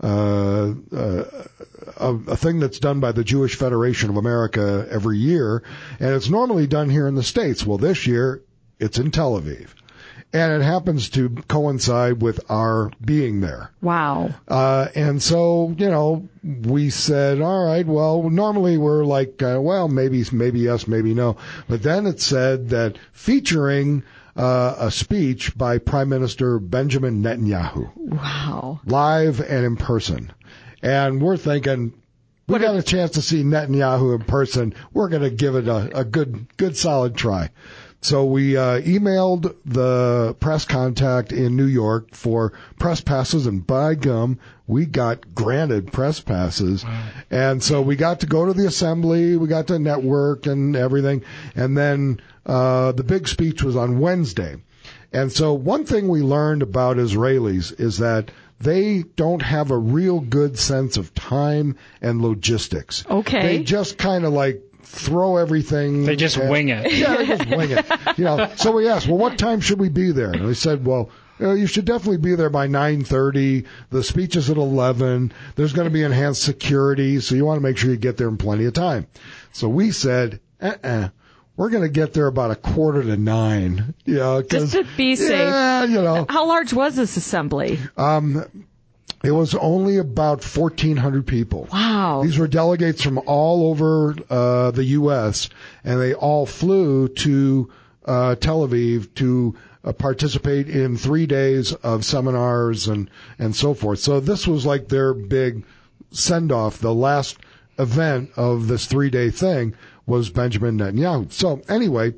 uh, uh, a, a thing that's done by the Jewish Federation of America every year, and it's normally done here in the States. Well, this year, it's in Tel Aviv. And it happens to coincide with our being there. Wow. Uh, and so, you know, we said, all right, well, normally we're like, uh, well, maybe, maybe yes, maybe no. But then it said that featuring uh, a speech by Prime Minister Benjamin Netanyahu. Wow. Live and in person. And we're thinking, we what got a-, a chance to see Netanyahu in person. We're going to give it a, a good, good solid try. So we uh, emailed the press contact in New York for press passes, and by gum, we got granted press passes. Wow. And so we got to go to the assembly, we got to network and everything, and then uh, the big speech was on Wednesday. And so one thing we learned about Israelis is that they don't have a real good sense of time and logistics. Okay. They just kind of like throw everything. They just and, wing it. Yeah, they just wing it. You know, so we asked, well, what time should we be there? And we said, well, you know, you should definitely be there by nine thirty. The speech is at eleven. There's going to be enhanced security, so you want to make sure you get there in plenty of time. So we said, uh-uh. We're going to get there about a quarter to nine. You know, just to be safe. Yeah, you know. How large was this assembly? Um, it was only about fourteen hundred people. Wow. These were delegates from all over uh, the U S, and they all flew to uh, Tel Aviv to uh, participate in three days of seminars and, and so forth. So this was like their big send-off. The last event of this three-day thing was Benjamin Netanyahu. So anyway,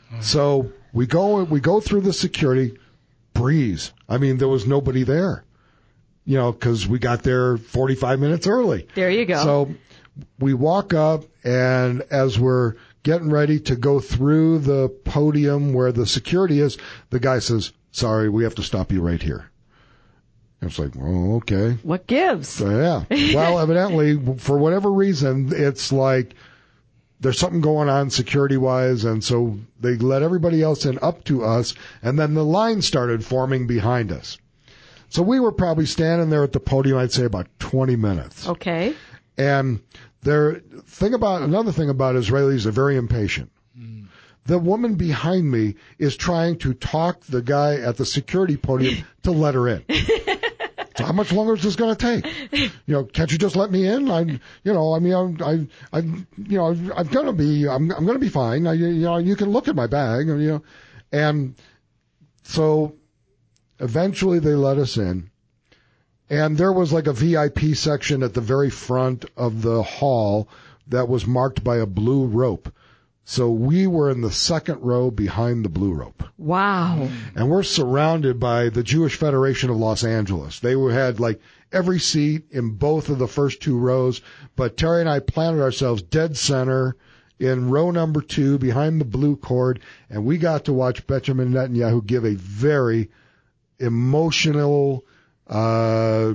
so we go we go through the security, breeze. I mean, there was nobody there. You know, because we got there forty-five minutes early. There you go. So we walk up, and as we're getting ready to go through the podium where the security is, the guy says, sorry, we have to stop you right here. And it's like, oh, okay. What gives? So, yeah. Well, evidently, for whatever reason, it's like there's something going on security-wise, and so they let everybody else in up to us, and then the line started forming behind us. So we were probably standing there at the podium, I'd say about twenty minutes. Okay. And there, thing about, another thing about Israelis, they're very impatient. Mm. the woman behind me is trying to talk the guy at the security podium to let her in. So how much longer is this going to take? You know, can't you just let me in? I'm, you know, I mean, I'm, I, I, you know, I'm going to be, I'm, I'm going to be fine. I, you know, you can look at my bag, you know, and so eventually they let us in, and there was like a V I P section at the very front of the hall that was marked by a blue rope. So we were in the second row behind the blue rope. Wow. And we're surrounded by the Jewish Federation of Los Angeles. They were, had like every seat in both of the first two rows, but Terry and I planted ourselves dead center in row number two behind the blue cord, and we got to watch Benjamin Netanyahu give a very emotional, uh,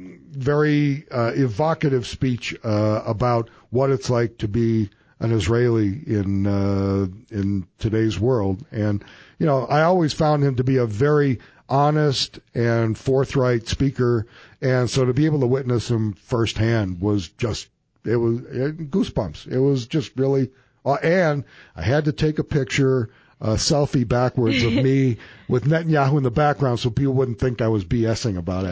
very uh, evocative speech uh, about what it's like to be an Israeli in uh, in today's world. And, you know, I always found him to be a very honest and forthright speaker, and so to be able to witness him firsthand was just, it was it, goosebumps. It was just really, uh, and I had to take a picture, a selfie backwards of me with Netanyahu in the background so people wouldn't think I was BSing about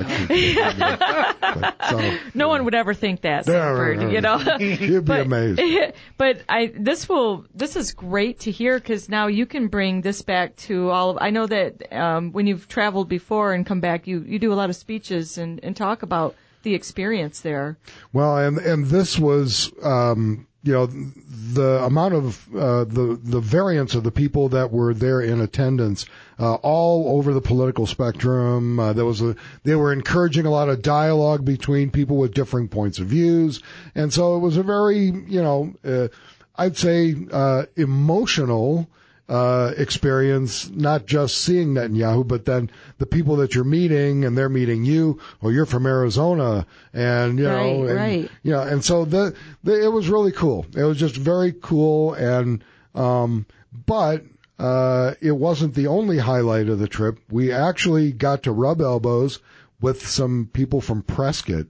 it. But, so, no one would ever think that, Sanford, you know. You'd be but, amazed. But I, this will, this is great to hear, because now you can bring this back to all of, I know that um, when you've traveled before and come back, you, you do a lot of speeches and, and talk about the experience there. Well, and, and this was, um, you know, the amount of uh, the the variance of the people that were there in attendance, uh, all over the political spectrum. Uh, there was a they were encouraging a lot of dialogue between people with differing points of views, and so it was a very, you know, uh, I'd say uh, emotional uh experience, not just seeing Netanyahu, but then the people that you're meeting, and they're meeting you, or you're from Arizona, and you know, right, and, right. you know, and so the, the it was really cool. It was just very cool, and um, but uh, it wasn't the only highlight of the trip. We actually got to rub elbows with some people from Prescott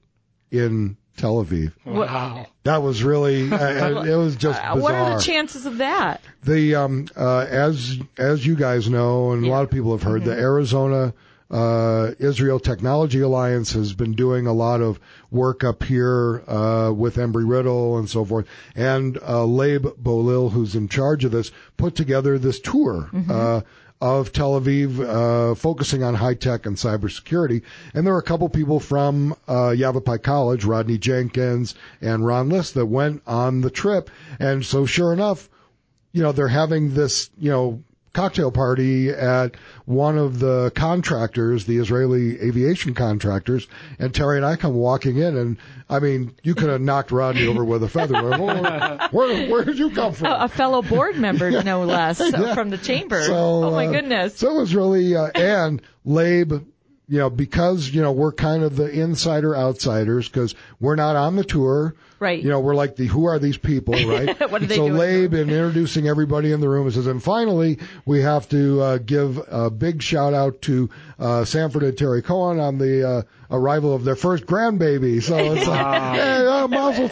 in Tel Aviv. Wow. That was really, uh, it was just bizarre. What are the chances of that? The, um, uh, as, as you guys know, and yeah. a lot of people have heard, mm-hmm. the Arizona, uh, Israel Technology Alliance has been doing a lot of work up here, uh, with Embry-Riddle and so forth. And, uh, Leib Bolil, who's in charge of this, put together this tour, mm-hmm. uh, of Tel Aviv, uh, focusing on high tech and cybersecurity. And there were a couple people from, uh, Yavapai College, Rodney Jenkins and Ron List, that went on the trip. And so sure enough, you know, they're having this, you know, cocktail party at one of the contractors, the Israeli aviation contractors, and Terry and I come walking in, and I mean, you could have knocked Rodney over with a feather. Where, where, where did you come from? A, a fellow board member, yeah. no less, yeah. from the chamber. So, oh my uh, goodness. So it was really, uh, and Leib, you know, because, you know, we're kind of the insider outsiders, because we're not on the tour. Right. You know, we're like the, who are these people, right? What are they so doing? Leib, in introducing everybody in the room, says, and finally, we have to uh, give a big shout out to uh, Sanford and Terry Cohen on the uh, arrival of their first grandbaby. So it's like, hey, uh, mazel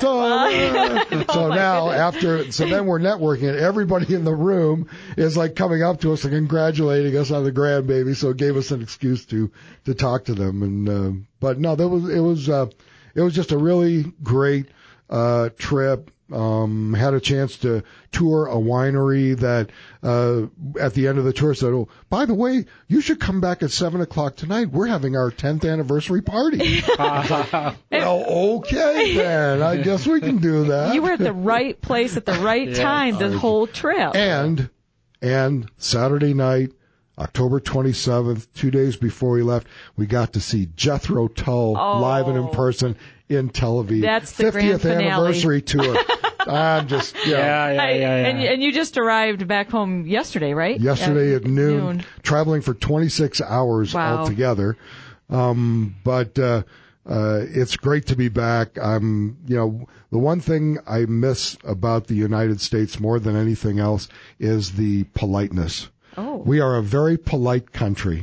tov. Oh, so now, goodness. after, so then we're networking, and everybody in the room is like coming up to us and congratulating us on the grandbaby. So it gave us an excuse to to talk to them. And uh, but no, that was it was uh, it was just a really great uh, trip. Um, had a chance to tour a winery that, uh, at the end of the tour said, oh, by the way, you should come back at seven o'clock tonight. We're having our tenth anniversary party. Well, okay then. I guess we can do that. You were at the right place at the right Yeah. time the Uh, whole trip. And, and Saturday night, October twenty-seventh, two days before we left, we got to see Jethro Tull Oh. live and in person in Tel Aviv. That's the grand fiftieth finale. anniversary tour. I'm just, you know, Yeah, yeah, I- yeah, yeah. And, you- and you just arrived back home yesterday, right? yesterday Yeah, at noon, traveling for twenty-six hours Wow. altogether. Um, but, uh, uh, it's great to be back. I'm, you know, the one thing I miss about the United States more than anything else is the politeness. Oh. We are a very polite country.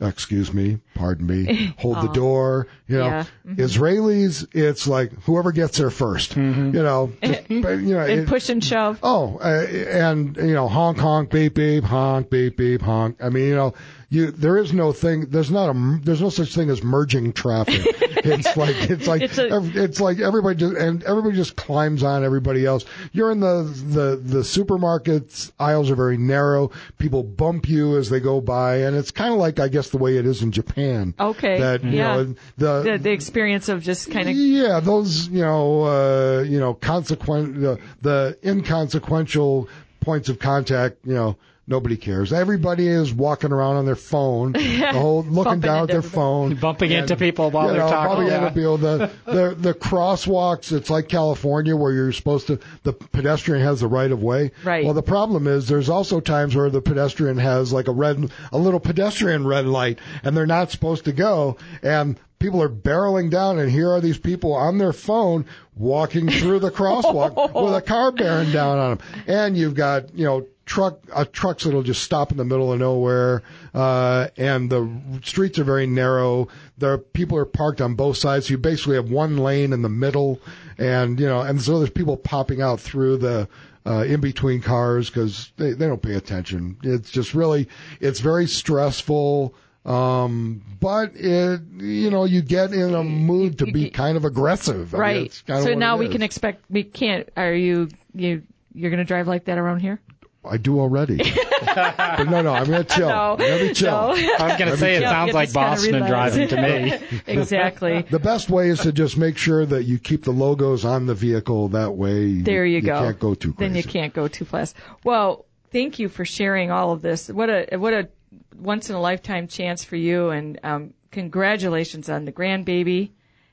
excuse me, pardon me, hold Oh. the door. You know, Yeah. Mhm. Israelis, it's like whoever gets there first. Mm-hmm. You know, just, you know, And it- push and shove. Oh, uh, and you know, honk, honk, beep, beep, honk, beep, beep, honk. I mean, you know, you there is no thing. There's not a. There's no such thing as merging traffic. It's like it's like It's a- ev- it's like everybody just, and everybody just climbs on everybody else. You're in the the the supermarkets aisles are very narrow. People bump you as they go by, and it's kind of like I guess the way it is in Japan. Okay. That you yeah. know the the the experience of just kind of yeah, those you know, uh, you know, consequent the, the inconsequential points of contact. You know, nobody cares. Everybody is walking around on their phone, the whole looking Bumping down at into their everybody. phone, Bumping and, into people while you they're know, talking. bumping Yeah. into people. The, the the crosswalks. It's like California where you're supposed to. The pedestrian has the right of way. Right. Well, the problem is there's also times where the pedestrian has like a red, a little pedestrian red light, and they're not supposed to go, and people are barreling down, and here are these people on their phone walking through the crosswalk with a car bearing down on them. And you've got, you know, truck uh, trucks that'll just stop in the middle of nowhere, uh, and the streets are very narrow. There are, people are parked on both sides, so you basically have one lane in the middle, and you know, and so there's people popping out through the uh, in between cars because they they don't pay attention. It's just really, it's very stressful. Um, but it, you know, you get in a mood to be kind of aggressive. I mean, right. it's kind of So what now it we is. can expect. We can't. Are you you you're going to drive like that around here? I do already. But no, no, I'm going to chill. No, I'm going to be chill. no. I was going to say it Yeah, sounds get like this kinda Boston relaxed. driving to me. Exactly. The best way is to just make sure that you keep the logos on the vehicle. That way, There you, you go. can't go too crazy. Then you can't go too fast. Well, thank you for sharing all of this. What a what a once in a lifetime chance for you, and um, congratulations on the grandbaby.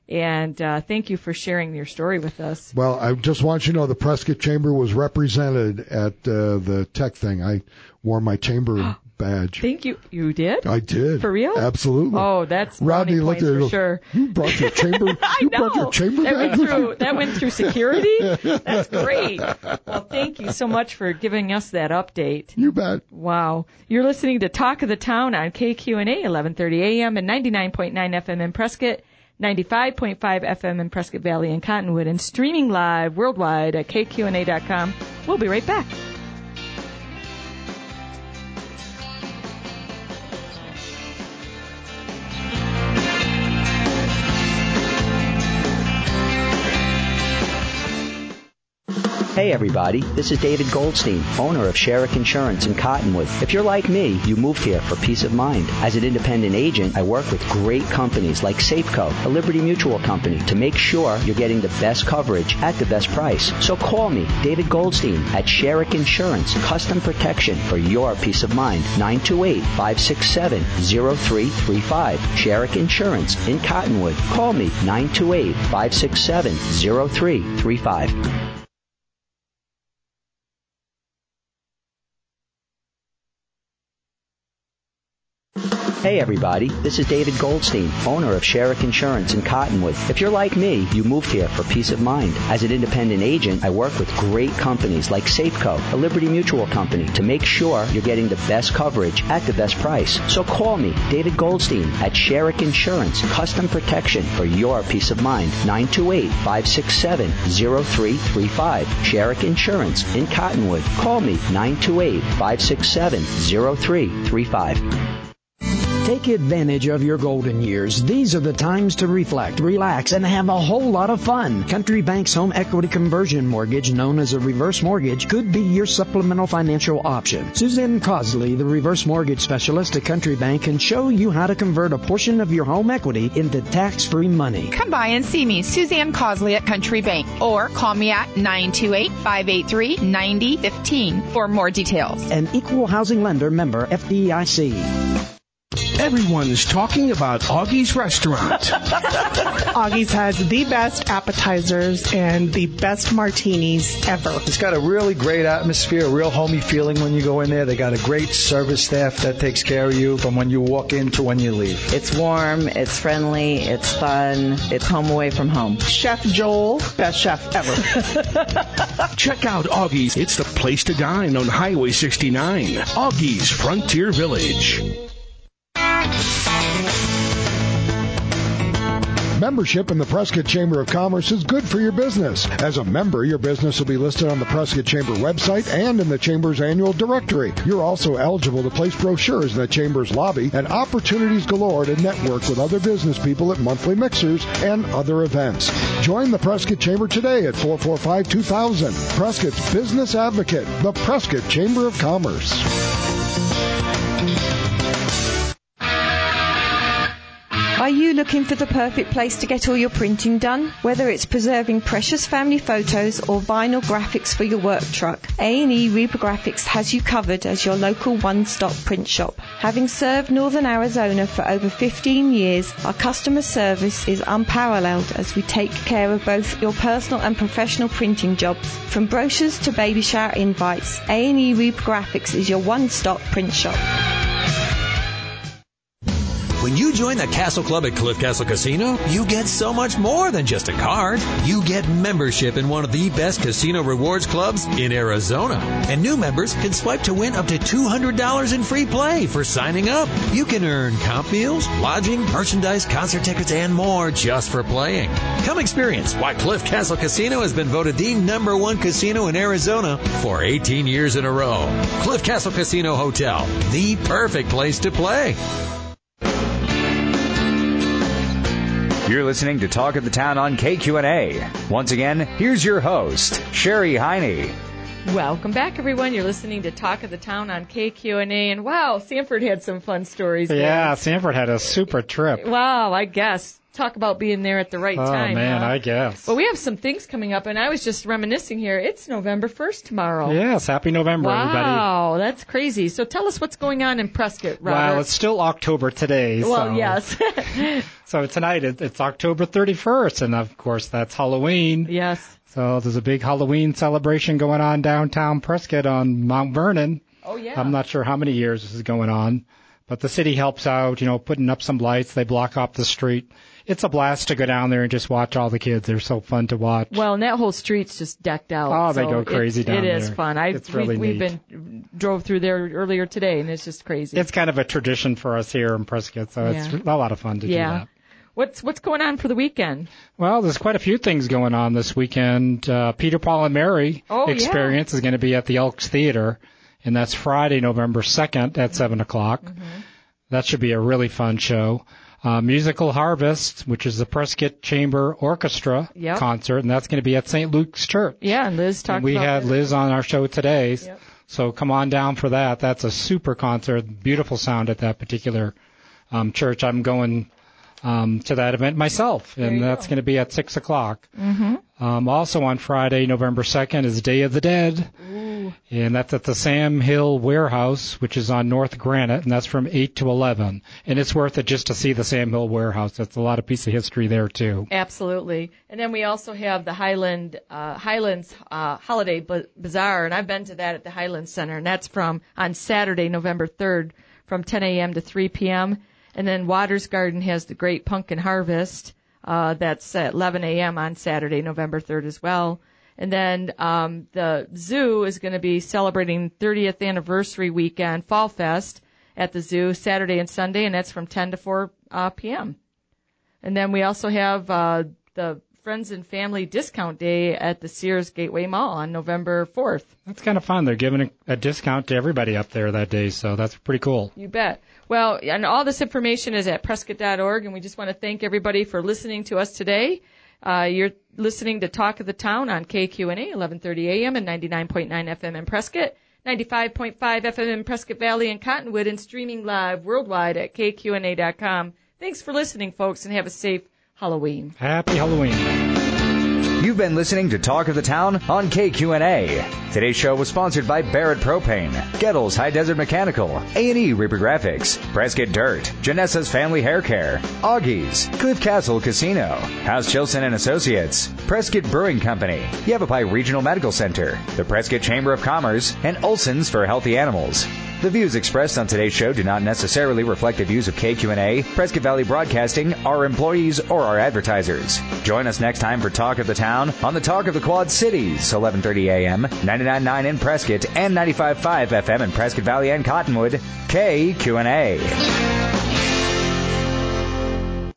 And uh, thank you for sharing your story with us. Well, I just want you to know the Prescott Chamber was represented at uh, the tech thing. I wore my chamber badge. Thank you. You did? I did. For real? Absolutely. Oh, that's Rodney brownie looked points at it for and goes, sure. You brought your chamber. I you know. brought your chamber that badge went with you?" through that went through security. That's great. Well, thank you so much for giving us that update. You bet. Wow. You're listening to Talk of the Town on K Q N A, eleven thirty a.m. and ninety-nine point nine F M in Prescott, ninety-five point five F M in Prescott Valley and Cottonwood, and streaming live worldwide at K Q N A dot com. We'll be right back. Hey everybody, this is David Goldstein, owner of Sherrick Insurance in Cottonwood. If you're like me, you moved here for peace of mind. As an independent agent, I work with great companies like Safeco, a Liberty Mutual company, to make sure you're getting the best coverage at the best price. So call me, David Goldstein, at Sherrick Insurance, custom protection for your peace of mind. nine two eight, five six seven, zero three three five. Sherrick Insurance in Cottonwood. Call me, nine two eight, five six seven, zero three three five. Hey everybody, this is David Goldstein, owner of Sherrick Insurance in Cottonwood. If you're like me, you moved here for peace of mind. As an independent agent, I work with great companies like Safeco, a Liberty Mutual company, to make sure you're getting the best coverage at the best price. So call me, David Goldstein, at Sherrick Insurance, custom protection for your peace of mind. nine two eight, five six seven, zero three three five. Sherrick Insurance in Cottonwood. Call me, nine two eight, five six seven, zero three three five. Take advantage of your golden years. These are the times to reflect, relax, and have a whole lot of fun. Country Bank's home equity conversion mortgage, known as a reverse mortgage, could be your supplemental financial option. Suzanne Cosley, the reverse mortgage specialist at Country Bank, can show you how to convert a portion of your home equity into tax-free money. Come by and see me, Suzanne Cosley at Country Bank, or call me at nine two eight, five eight three, nine zero one five for more details. An equal housing lender, member F D I C. Everyone's talking about Augie's Restaurant. Augie's has the best appetizers and the best martinis ever. It's got a really great atmosphere, a real homey feeling when you go in there. They got a great service staff that takes care of you from when you walk in to when you leave. It's warm, it's friendly, it's fun, it's home away from home. Chef Joel, best chef ever. Check out Augie's. It's the place to dine on Highway sixty-nine. Augie's Frontier Village. Membership in the Prescott Chamber of Commerce is good for your business. As a member, your business will be listed on the Prescott Chamber website and in the Chamber's annual directory. You're also eligible to place brochures in the Chamber's lobby and opportunities galore to network with other business people at monthly mixers and other events. Join the Prescott Chamber today at four four five, two thousand. Prescott's Business Advocate, the Prescott Chamber of Commerce. Are you looking for the perfect place to get all your printing done? Whether it's preserving precious family photos or vinyl graphics for your work truck, A and E Reprographics has you covered as your local one-stop print shop. Having served Northern Arizona for over fifteen years, our customer service is unparalleled as we take care of both your personal and professional printing jobs. From brochures to baby shower invites, A and E Reprographics is your one-stop print shop. When you join the Castle Club at Cliff Castle Casino, you get so much more than just a card. You get membership in one of the best casino rewards clubs in Arizona. And new members can swipe to win up to two hundred dollars in free play for signing up. You can earn comp meals, lodging, merchandise, concert tickets, and more just for playing. Come experience why Cliff Castle Casino has been voted the number one casino in Arizona for eighteen years in a row. Cliff Castle Casino Hotel, the perfect place to play. You're listening to Talk of the Town on K Q N A. Once again, here's your host, Sherry Heine. Welcome back, everyone. You're listening to Talk of the Town on K Q N A. And wow, Sanford had some fun stories. Yeah, man. Sanford had a super trip. Wow, I guess. Talk about being there at the right oh, time. Oh, man, huh? I guess. Well, we have some things coming up, and I was just reminiscing here. It's November first tomorrow. Yes, happy November, wow, everybody. Wow, that's crazy. So tell us what's going on in Prescott, Robert. Well, it's still October today. Well, so. yes. So tonight, it, it's October thirty-first, and of course, that's Halloween. Yes. So there's a big Halloween celebration going on downtown Prescott on Mount Vernon. Oh, yeah. I'm not sure how many years this is going on, but the city helps out, you know, putting up some lights. They block off the street. It's a blast to go down there and just watch all the kids. They're so fun to watch. Well, and that whole street's just decked out. Oh, they so go crazy it, down it there. It is fun. I, it's really we, neat. We've been drove through there earlier today, and it's just crazy. It's kind of a tradition for us here in Prescott, so yeah. it's a lot of fun to yeah. do that. What's what's going on for the weekend? Well, there's quite a few things going on this weekend. Uh, Peter, Paul, and Mary oh, Experience yeah. is going to be at the Elks Theater, and that's Friday, November second at seven o'clock. Mm-hmm. That should be a really fun show. Uh, Musical Harvest, which is the Prescott Chamber Orchestra yep. concert, and that's going to be at Saint Luke's Church. Yeah, and Liz talked and we about had that. Liz on our show today, yep. so come on down for that. That's a super concert, beautiful sound at that particular um, church. I'm going um, to that event myself, and that's go. going to be at six o'clock. Mm-hmm. Um, also on Friday, November second, is Day of the Dead. Ooh. And that's at the Sam Hill Warehouse, which is on North Granite, and that's from eight to eleven. And it's worth it just to see the Sam Hill Warehouse. That's a lot of piece of history there, too. Absolutely. And then we also have the Highland uh, Highlands uh, Holiday B- Bazaar, and I've been to that at the Highlands Center, and that's from on Saturday, November third, from ten a.m. to three p.m. And then Waters Garden has the Great Pumpkin Harvest. Uh, that's at eleven a.m. on Saturday, November third as well. And then um, the zoo is going to be celebrating thirtieth anniversary weekend, Fall Fest, at the zoo Saturday and Sunday, and that's from ten to four uh, p.m. And then we also have uh, the Friends and Family Discount Day at the Sears Gateway Mall on November fourth. That's kind of fun. They're giving a, a discount to everybody up there that day, so that's pretty cool. You bet. Well, and all this information is at prescott dot org, and we just want to thank everybody for listening to us today. Uh, you're listening to Talk of the Town on K Q N A, eleven thirty a.m. and ninety-nine point nine F M in Prescott, ninety-five point five F M in Prescott Valley and Cottonwood, and streaming live worldwide at K Q N A dot com. Thanks for listening, folks, and have a safe Halloween. Happy Halloween. You've been listening to Talk of the Town on K Q N A. Today's show was sponsored by Barrett Propane, Gettles High Desert Mechanical, A and E Reprographics, Prescott Dirt, Janessa's Family Hair Care, Augie's, Cliff Castle Casino, House Chilson and Associates, Prescott Brewing Company, Yavapai Regional Medical Center, the Prescott Chamber of Commerce, and Olson's for Healthy Animals. The views expressed on today's show do not necessarily reflect the views of K Q N A, Prescott Valley Broadcasting, our employees, or our advertisers. Join us next time for Talk of the Town on the Talk of the Quad Cities, eleven thirty a.m., ninety-nine point nine in Prescott, and ninety-five point five F M in Prescott Valley and Cottonwood, K Q N A.